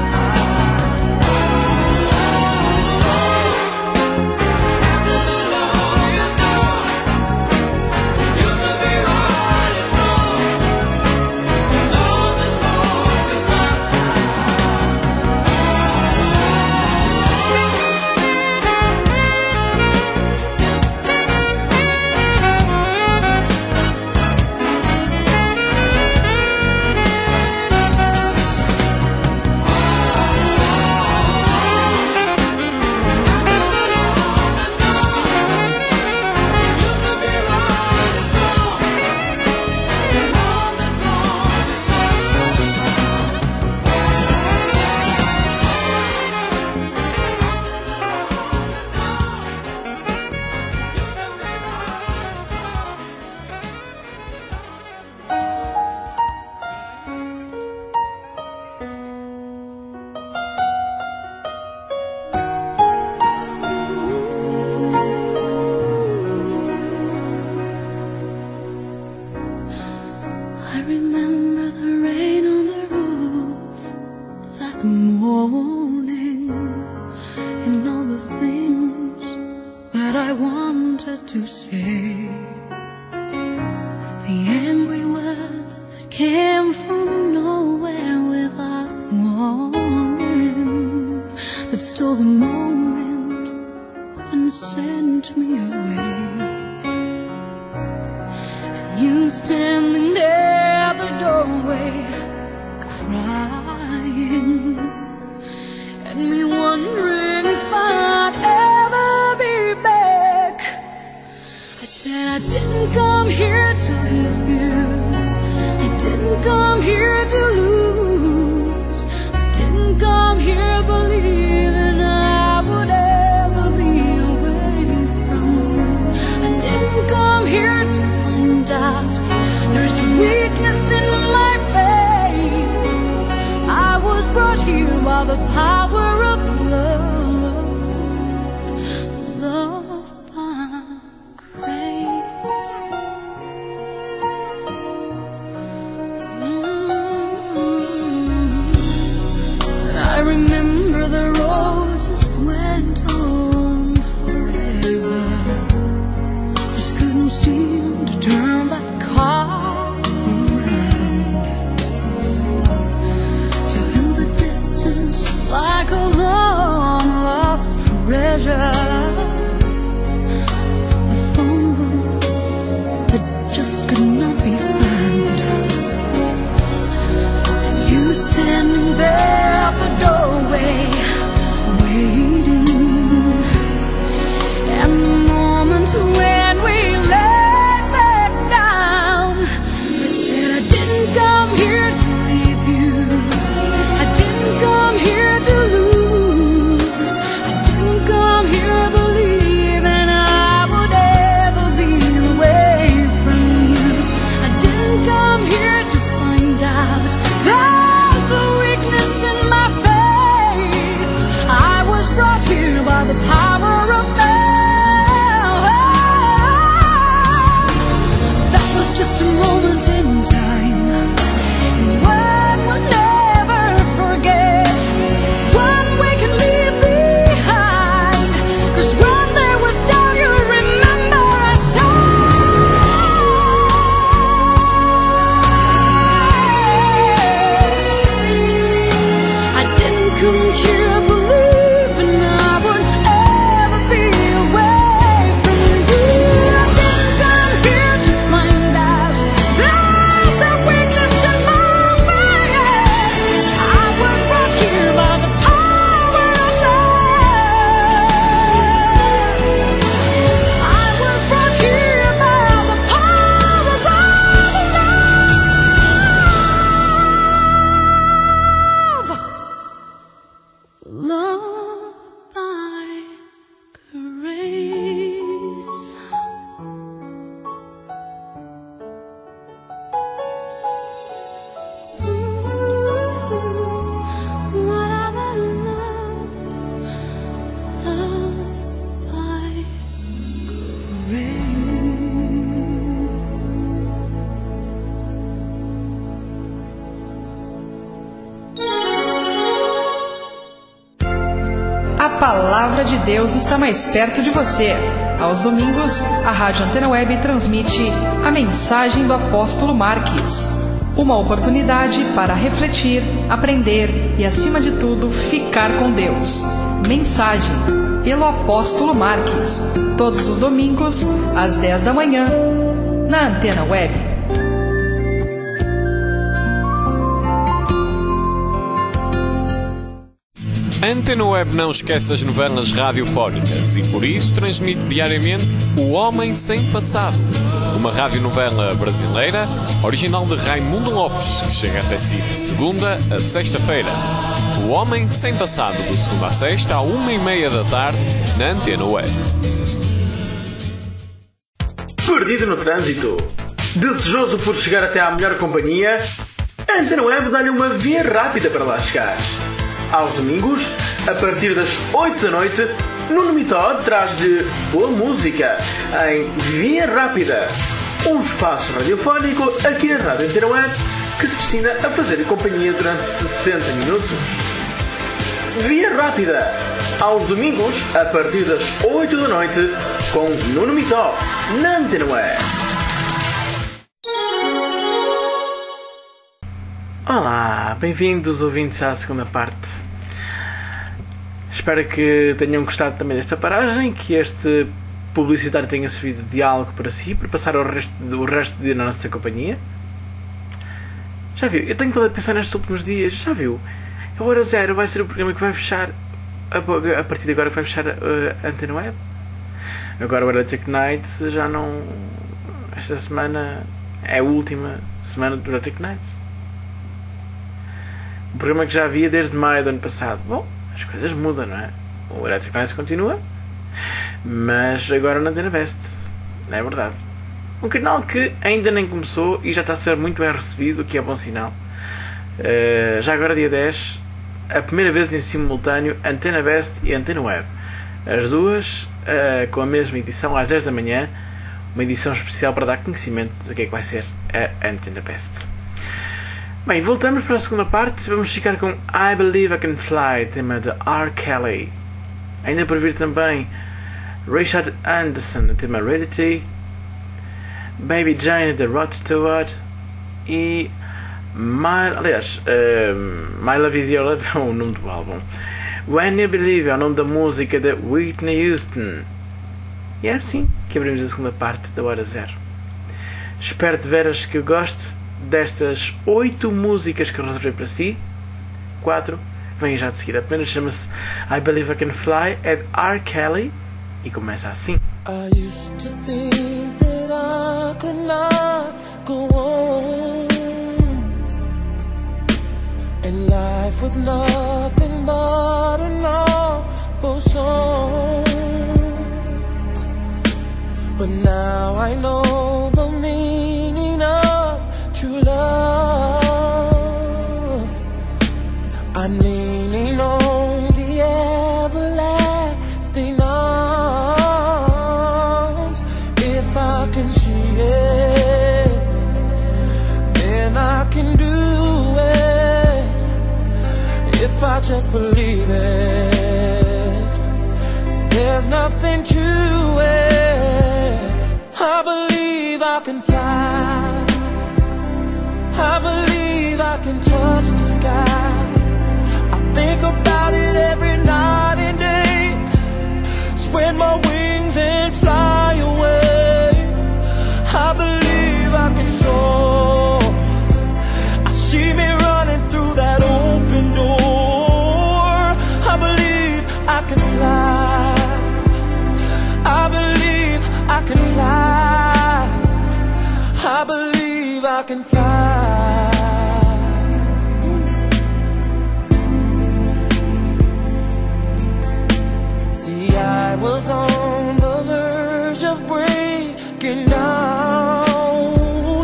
[SPEAKER 6] After the love is gone, what used to be right is wrong. And love is lost be found.
[SPEAKER 9] I remember the rain on the roof that morning, and all the things that I wanted to say, the angry words that came from nowhere without warning, that stole the moment and sent me away. You standing there at the doorway, crying, and me wondering if I'd ever be back. I said I didn't come here to leave you, I didn't come here to lose, I didn't come here believing I would ever be away from you. I didn't come here to find out the power of love, love by grace. Mm. I remember the road just went on forever. Just couldn't seem to turn that car around. Till in the distance, like a long lost treasure, a phone booth that just could not be found. You standing there at the doorway, waiting, and the moment when we laid back down, I said I didn't come here to leave you, I didn't come here to lose, I didn't come here believing I would ever be away from you. I didn't come here to find out there's a weakness in my faith. I was brought here by the power of love. That was just a moment in time, and one we'll never forget, one we can leave behind. 'Cause when there was doubt, you remember I said I didn't come here believing I would ever be away from you. I didn't come here to find out there's a weakness in my faith. I was brought here by the power of love. I was brought here by the power of love. Love by grace. What I better know, love by grace.
[SPEAKER 12] A palavra de Deus está mais perto de você. Aos domingos, a Rádio Antena Web transmite a mensagem do apóstolo Marques. Uma oportunidade para refletir, aprender e, acima de tudo, ficar com Deus. Mensagem pelo apóstolo Marques. Todos os domingos, às dez da manhã, na Antena Web.
[SPEAKER 2] A Antena Web não esquece as novelas radiofónicas e por isso transmite diariamente O Homem Sem Passado, uma radionovela brasileira original de Raimundo Lopes, que chega até si de segunda a sexta-feira. O Homem Sem Passado, de segunda a sexta, à uma e meia da tarde, na Antena Web.
[SPEAKER 1] Perdido no trânsito? Desejoso por chegar até à melhor companhia? A Antena Web dá-lhe uma via rápida para lá chegar. Aos domingos, a partir das oito da noite, Nuno Mitó traz-lhe boa música em Via Rápida, um espaço radiofónico aqui na Rádio Antena Web que se destina a fazer companhia durante sessenta minutos. Via Rápida, aos domingos, a partir das oito da noite, com Nuno Mitó, na Antena Web. Olá, bem-vindos ouvintes à segunda parte. Espero que tenham gostado também desta paragem, que este publicitário tenha servido de algo para si, para passar o resto, o resto do dia na nossa companhia. Já viu? Eu tenho estado a pensar nestes últimos dias, já viu? A Hora Zero vai ser o programa que vai fechar, a, a partir de agora vai fechar a, a Antena Web. Agora o Electric Night já não... Esta semana é a última semana do Electric Night. Um programa que já havia desde maio do ano passado. Bom, as coisas mudam, não é? O Electric Night continua, mas agora na Antena Best. Não é verdade? Um canal que ainda nem começou e já está a ser muito bem recebido, o que é bom sinal. Uh, já agora dia dez, a primeira vez em simultâneo Antena Best e Antena Web. As duas uh, com a mesma edição às dez da manhã, uma edição especial para dar conhecimento do que é que vai ser a Antena Best. Bem, voltamos para a segunda parte. Vamos ficar com I Believe I Can Fly, tema de R. Kelly. Ainda por vir também Richard Anderson, tema Heredity, Baby Jane de Rod Stewart e My, aliás, uh, My Love Is Your Love é o nome do álbum. When You Believe é o nome da música de Whitney Houston. E é assim que abrimos a segunda parte da Hora Zero. Espero de veras que goste destas oito músicas que eu reservei para si. Quatro vêm já de seguida. Apenas chama-se I Believe I Can Fly, é de R. Kelly e começa assim.
[SPEAKER 6] I used to think that I could not go on, and life was nothing but an awful song. But now I know the meaning of true love. I'm leaning on the everlasting arms. If I can see it, then I can do it. If I just believe it, there's nothing to it. I believe I can fly. I believe I can touch the sky. I think about it every night and day. Spread my wings and fly away. I believe I can soar. I see me running through that open door. I believe I can fly. I believe I can fly. I believe I can fly. See, I was on the verge of breaking down.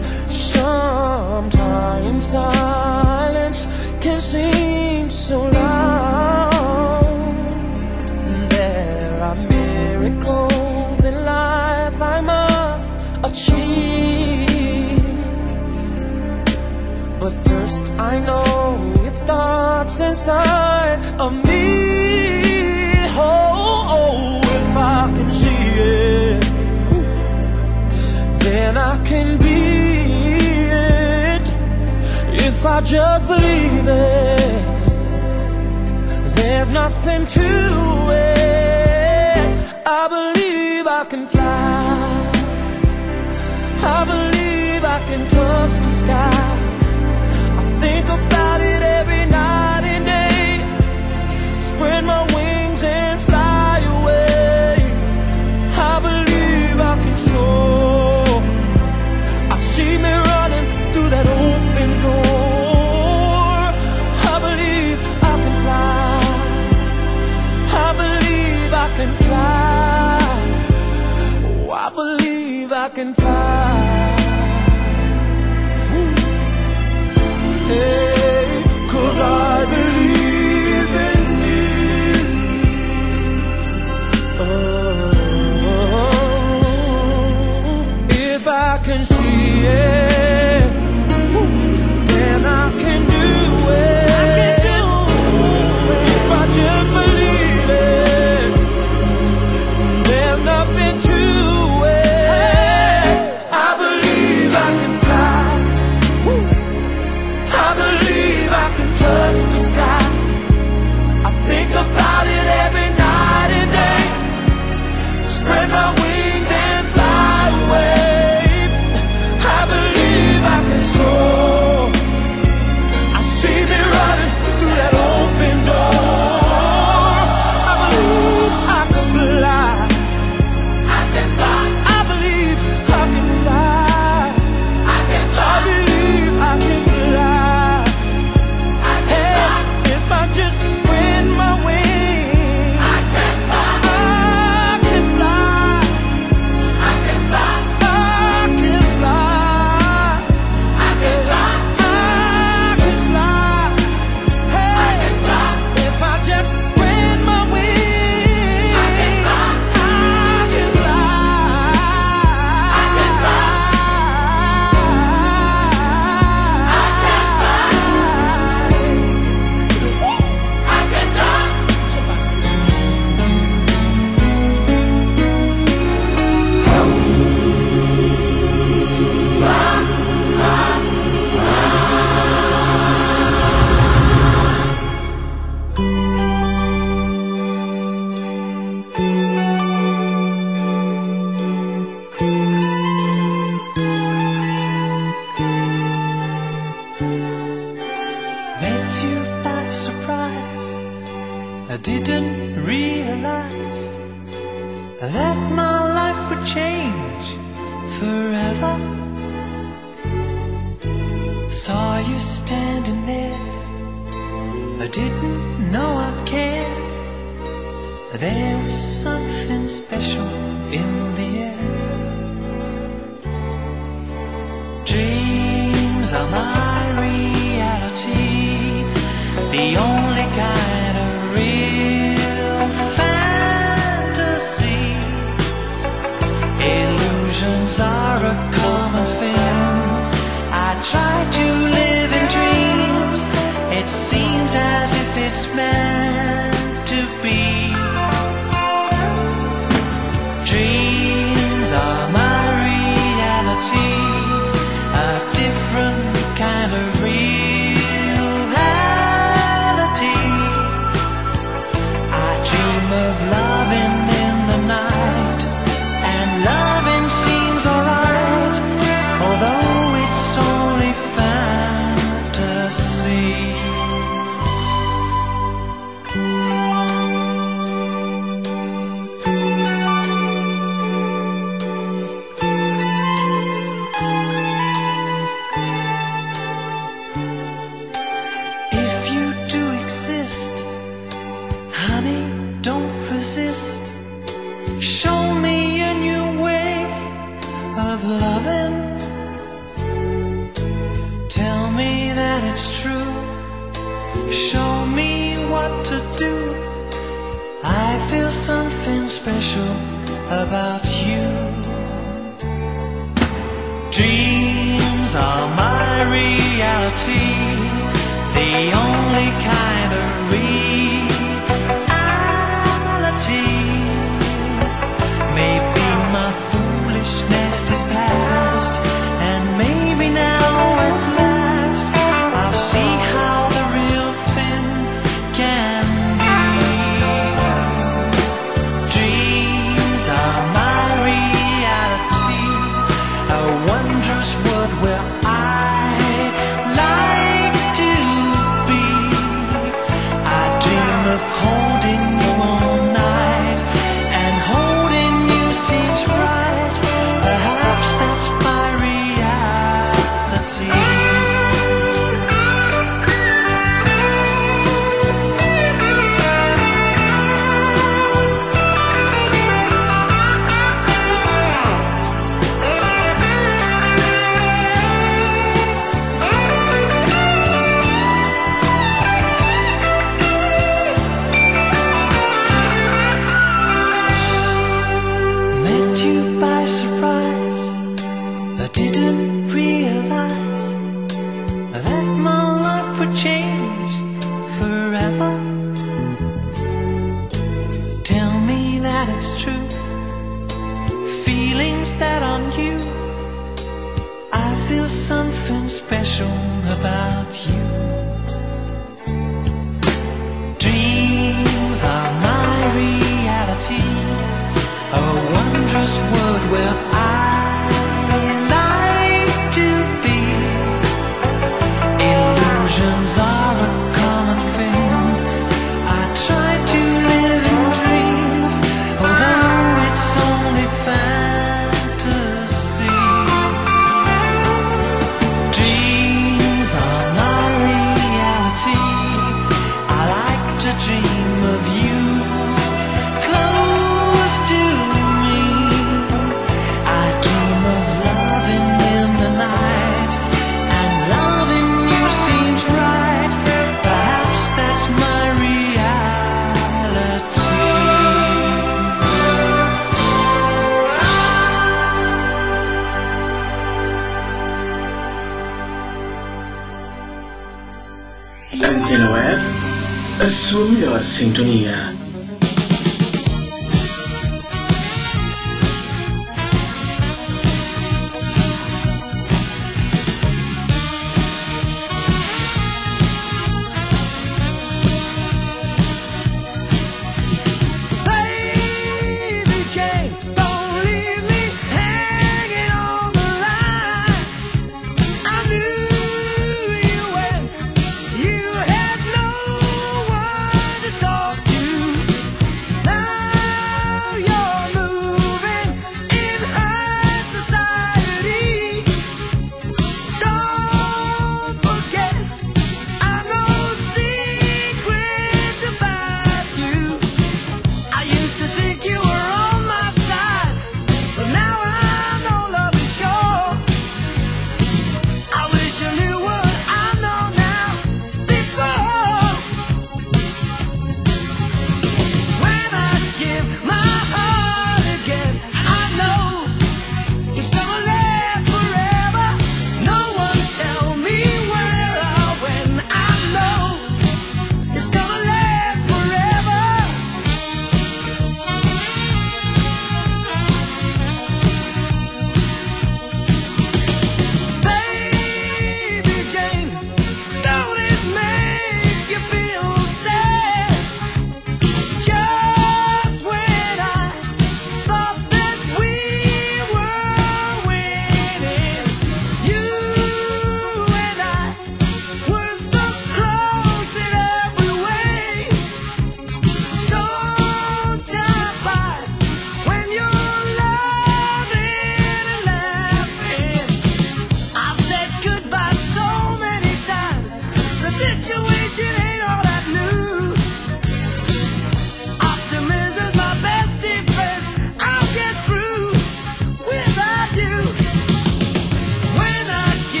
[SPEAKER 6] Sometimes silence can seem so loud. There are miracles in life I must achieve, but first I know it starts inside of me. Oh, oh, if I can see it, then I can be it. If I just believe it, there's nothing to it. I believe I can fly. I believe I can touch the sky. I think about it every night and day. Spread my wings and fly away. I believe I can soar. I see me running through that open door. I believe I can fly. I believe I can fly. Oh, I believe I can fly. Hey, 'cause I believe in you. Oh, if I can see it, then I can do it. I can do it. If I just believe it, there's nothing to it. I believe I can fly. I believe forever. Saw you standing there, I didn't know I'd care. There was something special in the air. Dreams are my reality, the only kind of real fantasy. Illusions are a common thing. I try to live in dreams. It seems as if it's meant to be. Dreams are my reality, a different kind of reality. I dream of loving in the night, and loving seems alright, although it's only fantasy. If you do exist, honey, don't resist. Show me a new way of loving. Tell me that it's true. Show me what to do. I feel something special about you. Dreams are my reality, the only kind of reality. Maybe my foolishness is past, and maybe now at last I'll see how the real thing can be. Dreams are my reality, a wondrous world where I like to be. I dream of holding you all night, and holding you seems right. Perhaps that's my reality. Met you by surprise, I didn't realize that my life would change forever. Tell me that it's true, feelings that are new. I feel something special about you. Dreams are my reality, a wondrous world where I like to be. Illusions are a common thing. I try to live in dreams, although it's only fantasy. Dreams are my reality. I like to dream of you close to me. I dream of loving in the night, and loving you seems right. Perhaps that's my reality.
[SPEAKER 1] Antena Web, a sua melhor sintonia.
[SPEAKER 6] Baby Jane, don't leave me hanging on the line. I knew you when you had no one to talk to.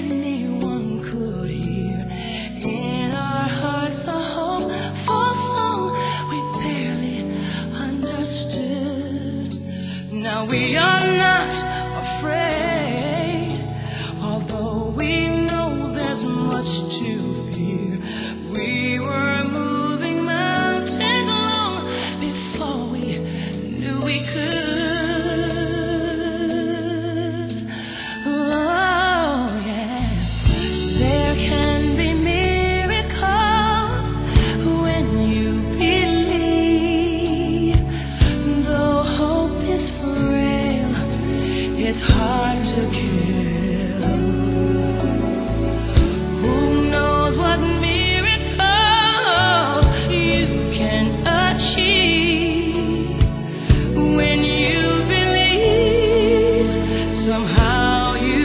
[SPEAKER 6] anyone could hear. In our hearts a hopeful song we barely understood. Now we are not afraid, although we know there's much to fear. We were moving mountains long before we knew we could. Oh yes, there can be miracles when you believe. Though hope is frail, it's hard to kill. Who knows what miracles you can achieve when you believe? Somehow you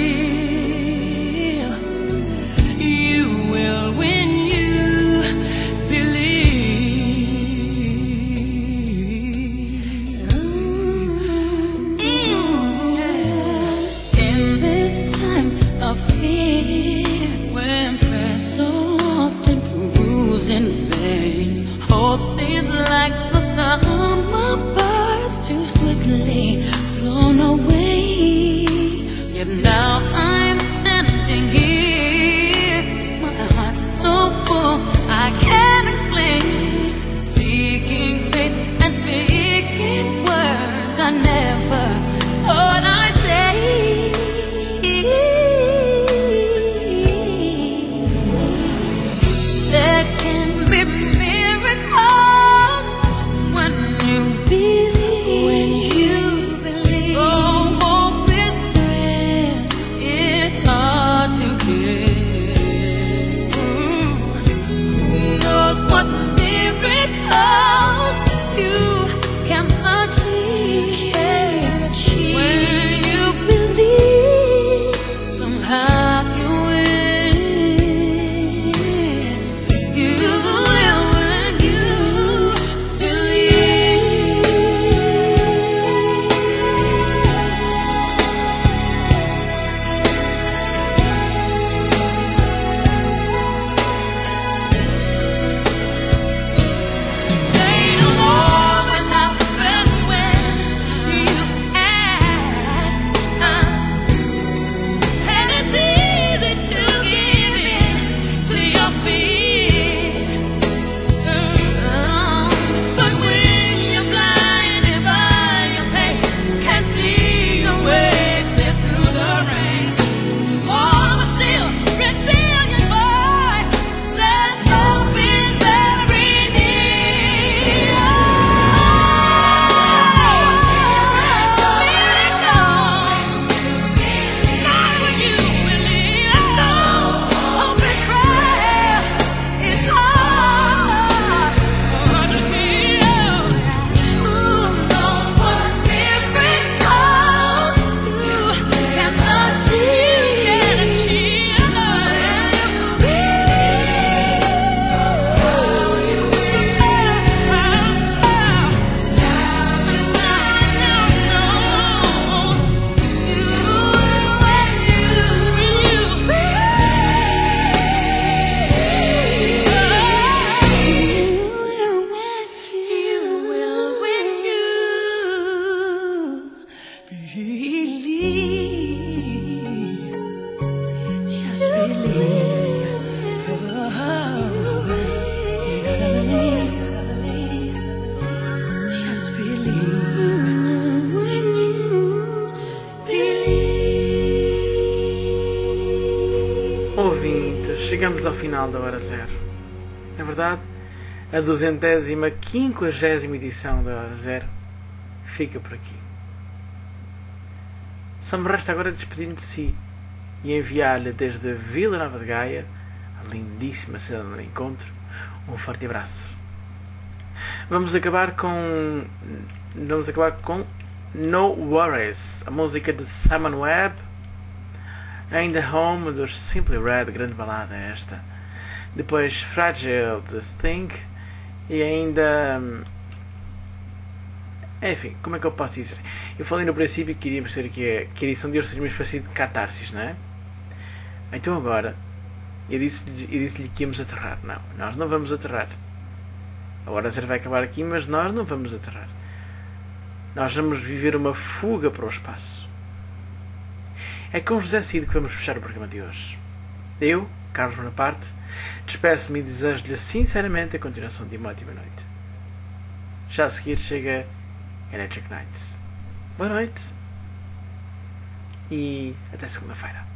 [SPEAKER 6] will, you will when you believe. Mm, yeah. In this time of fear, when prayer so often proves in vain, hope seems like the summer birds too swiftly flown away. Yet now I'm standing here, my heart's so full I can't explain, seeking faith and speaking words I never thought I'd say. There can be miracles when you believe. When you believe. Oh, hope is frail, it's hard to get. Who knows what miracles you can achieve when you believe? Somehow you will. You will when you They don't always happen when you ask, and it's easy to give in to your fear. But when you're blinded by your pain, can't see your way clear through the rain, small but still resilient voice says hope is very near. Not when you believe. Hope is frail, it's hard to kill. Who knows what miracles you can achieve? Can achieve when you believe. Somehow you will. Just believe. Just believe when you believe.
[SPEAKER 1] Ouvintes, chegamos ao final da Hora Zero. É verdade, a duzentésima, quinquagésima edição da Hora Zero fica por aqui. Só me resta agora despedir-me de si e enviar-lhe desde Vila Nova de Gaia, a lindíssima cidade do encontro, um forte abraço. Vamos acabar com vamos acabar com No Worries, a música de Simon Webb, ainda Home dos Simply Red, grande balada esta. Depois Fragile de Sting e ainda, enfim, como é que eu posso dizer? Eu falei no princípio que iríamos ter aqui que a edição de hoje seria uma espécie de catarsis, não é? Então agora, eu disse-lhe eu disse-lhe que íamos aterrar. Não, nós não vamos aterrar. A hora zero vai acabar aqui, mas nós não vamos aterrar. Nós vamos viver uma fuga para o espaço. É com José Cid que vamos fechar o programa de hoje. Eu, Carlos Bonaparte, despeço-me e desejo-lhe sinceramente a continuação de uma ótima noite. Já a seguir chega Electric Nights. Boa noite e até segunda-feira.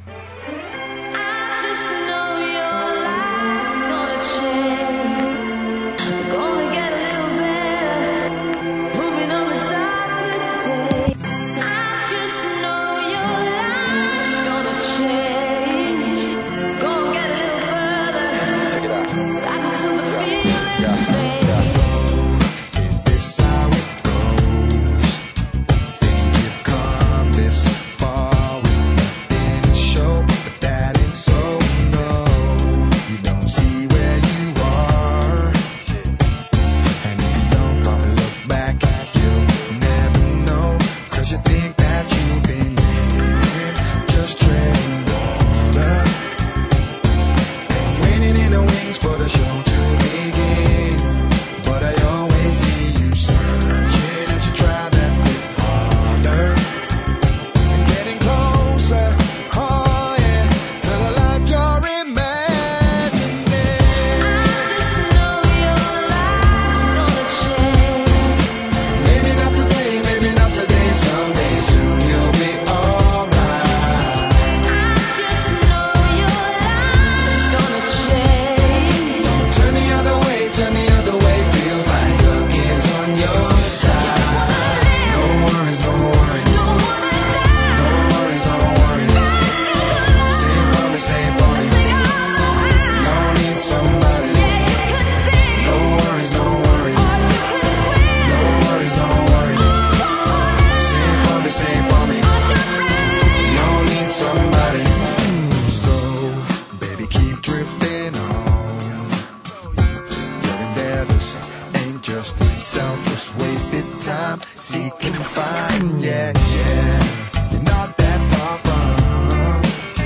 [SPEAKER 13] Selfless, wasted time, seek and find, yeah, yeah. You're not that far from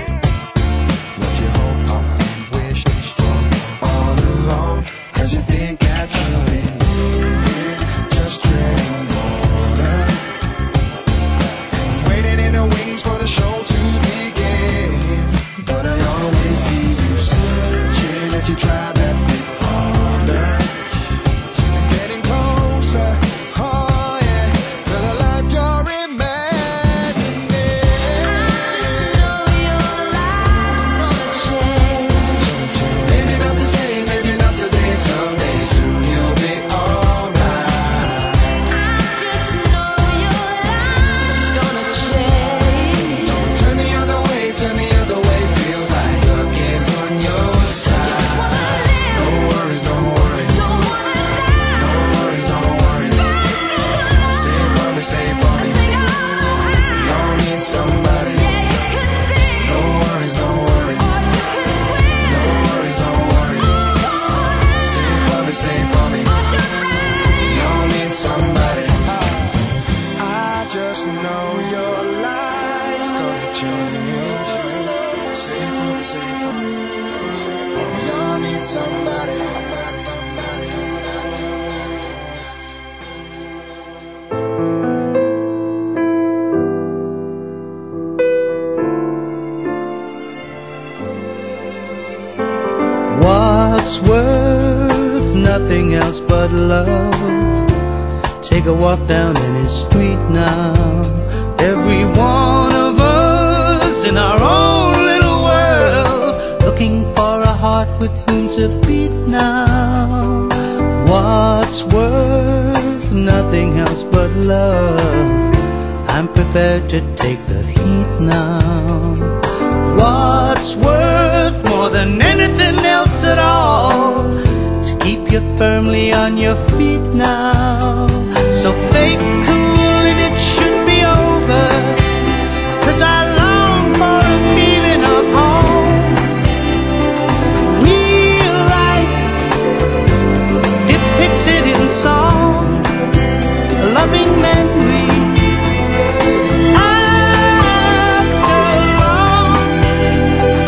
[SPEAKER 13] what you hope for and wished for all along. Cause you think that you've been living, just treading water, and waiting in the wings for the show to begin. But I always see you searching as you try that bit harder. Oh yeah, to the life you're imagining. I know your life's gonna change. Maybe not today, maybe not today, someday soon you'll be alright. I just know your life's gonna change. Don't turn the other way, turn the other way. Feels like luck is on your side. No worries, no worries. No worries, no worries. Say for me, don't need somebody. No worries, no worries. No worries, no worries. Say for me, say for me, don't need somebody. I just know your life's gonna change. Say for me, say for me, don't need somebody.
[SPEAKER 14] What's worth nothing else but love? Take a walk down any street now. Every one of us in our own little world, looking for a heart with whom to beat now. What's worth nothing else but love? I'm prepared to take the heat now. What's worth more than anything else at all? To keep you firmly on your feet now. So fake cool if it should be over, 'cause I long for a feeling of home. Real life depicted in song, a loving memory. After long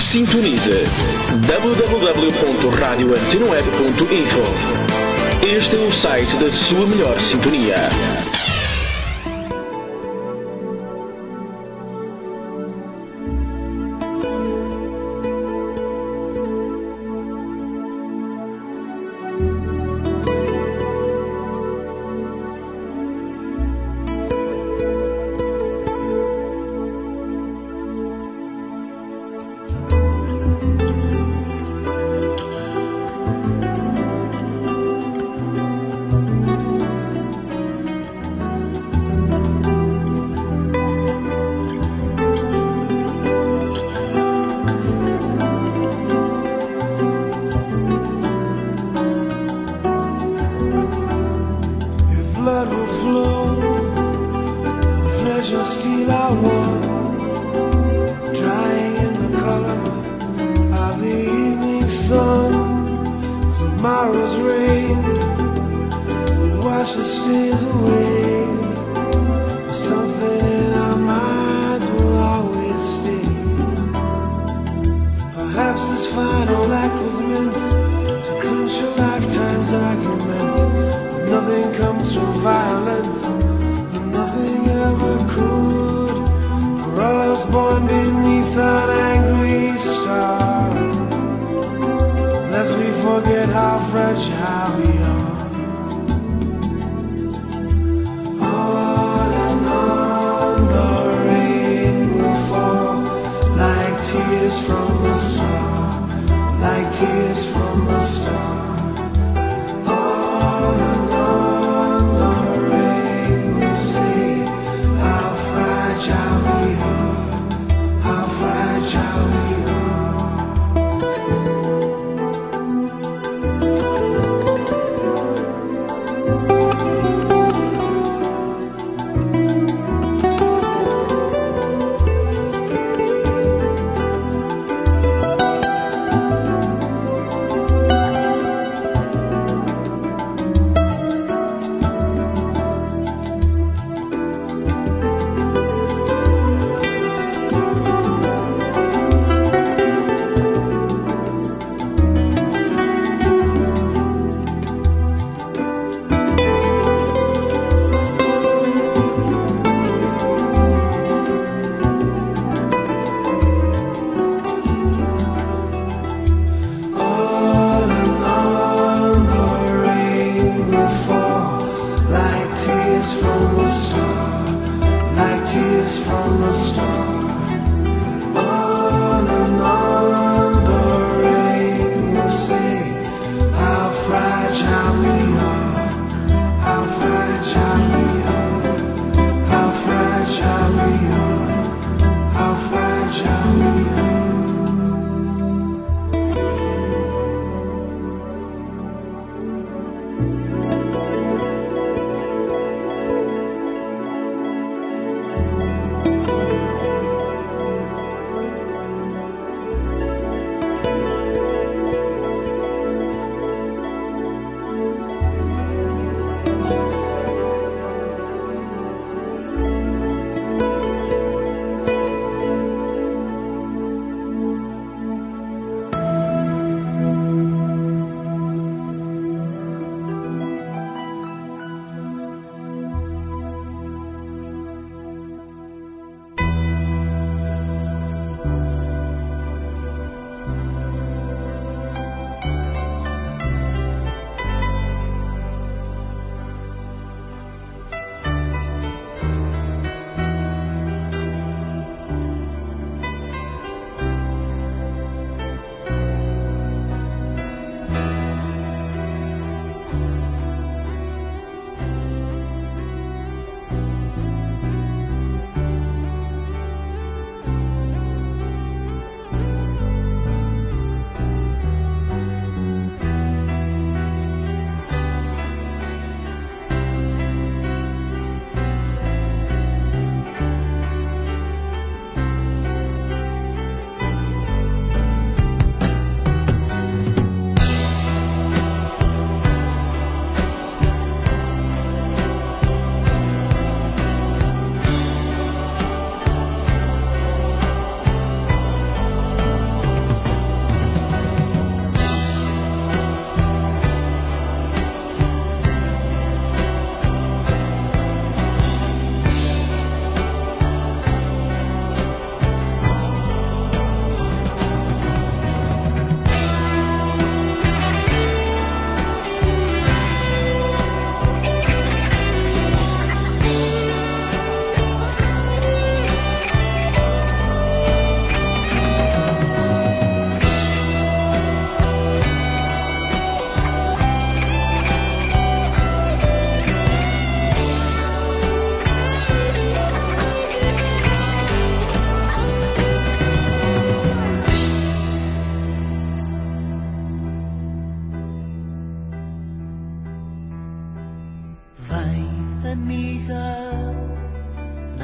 [SPEAKER 15] Sintonize w w w ponto radio antena web ponto info. Este é o site da sua melhor sintonia.
[SPEAKER 6] Blood will flow, flesh will steal our one, drying in the color of the evening sun. Tomorrow's rain will wash the stains away, but something in our minds will always stay. Perhaps this final act was meant to clinch a lifetime's argument. Nothing comes from violence, and nothing ever could. For all else born beneath an angry star, lest we forget how fragile we are. On and on the rain will fall, like tears from a star, like tears from a star.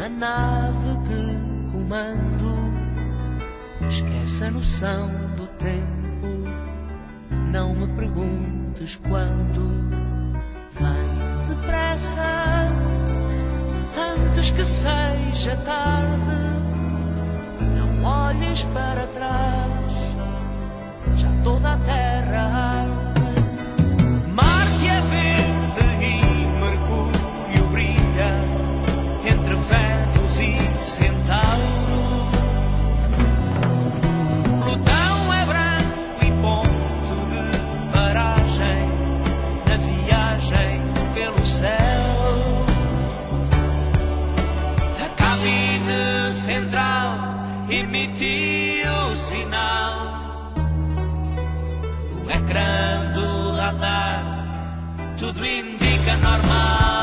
[SPEAKER 14] a nave que comando. Esquece a noção do tempo, não me perguntes quando. Vem depressa, antes que seja tarde. Não olhes para trás, já toda a terra arde. Marte é verde e Mercúrio brilha entre Vênus e Centauro. Plutão é branco e ponto de paragem na viagem pelo céu. A cabine central emitiu sinal. O ecrã do radar tudo indica normal.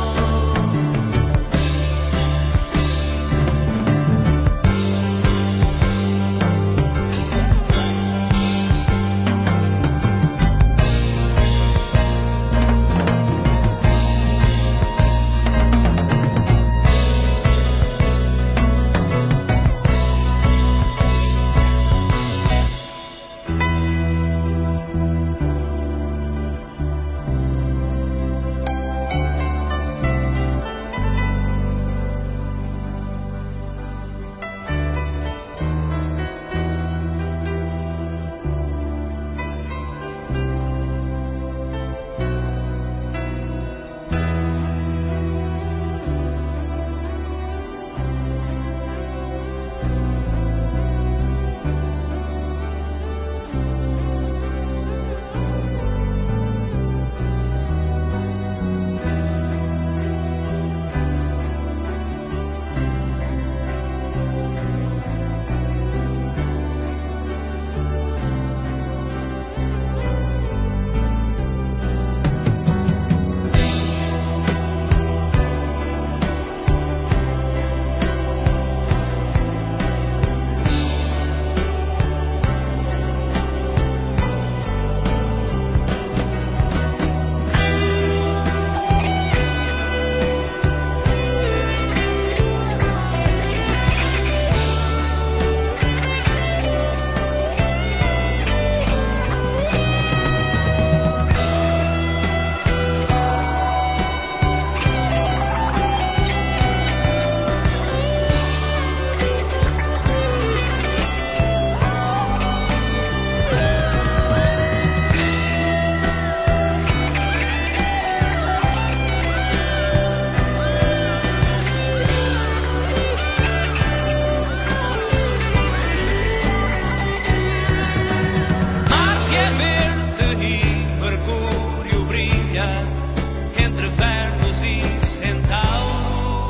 [SPEAKER 14] Entre Vênus e Centauro.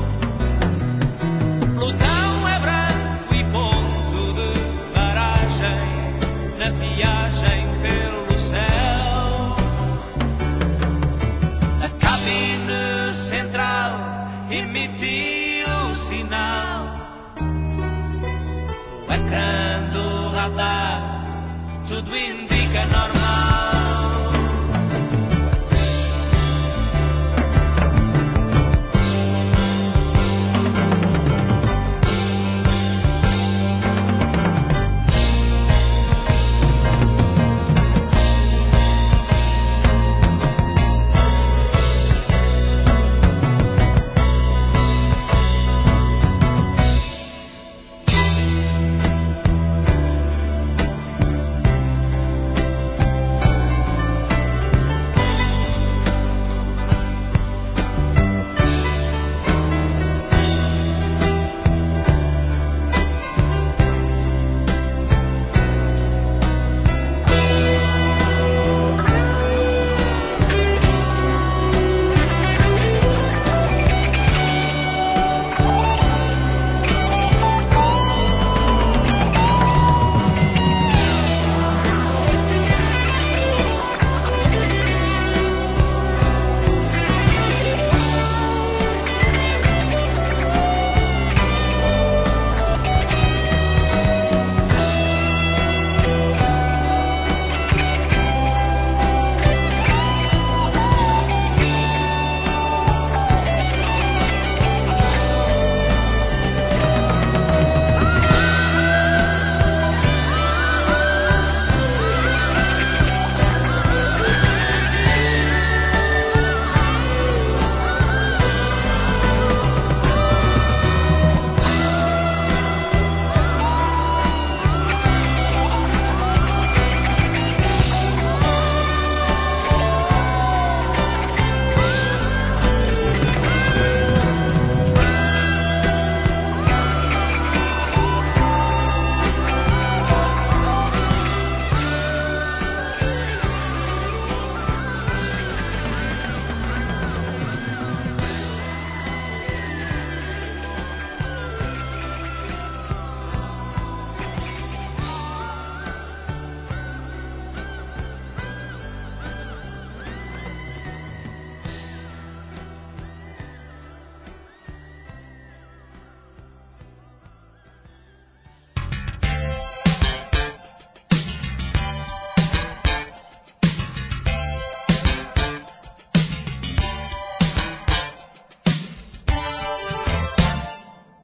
[SPEAKER 14] Plutão é branco e ponto de paragem na viagem pelo céu. A cabine central emitiu sinal. O ecrã do radar tudo indica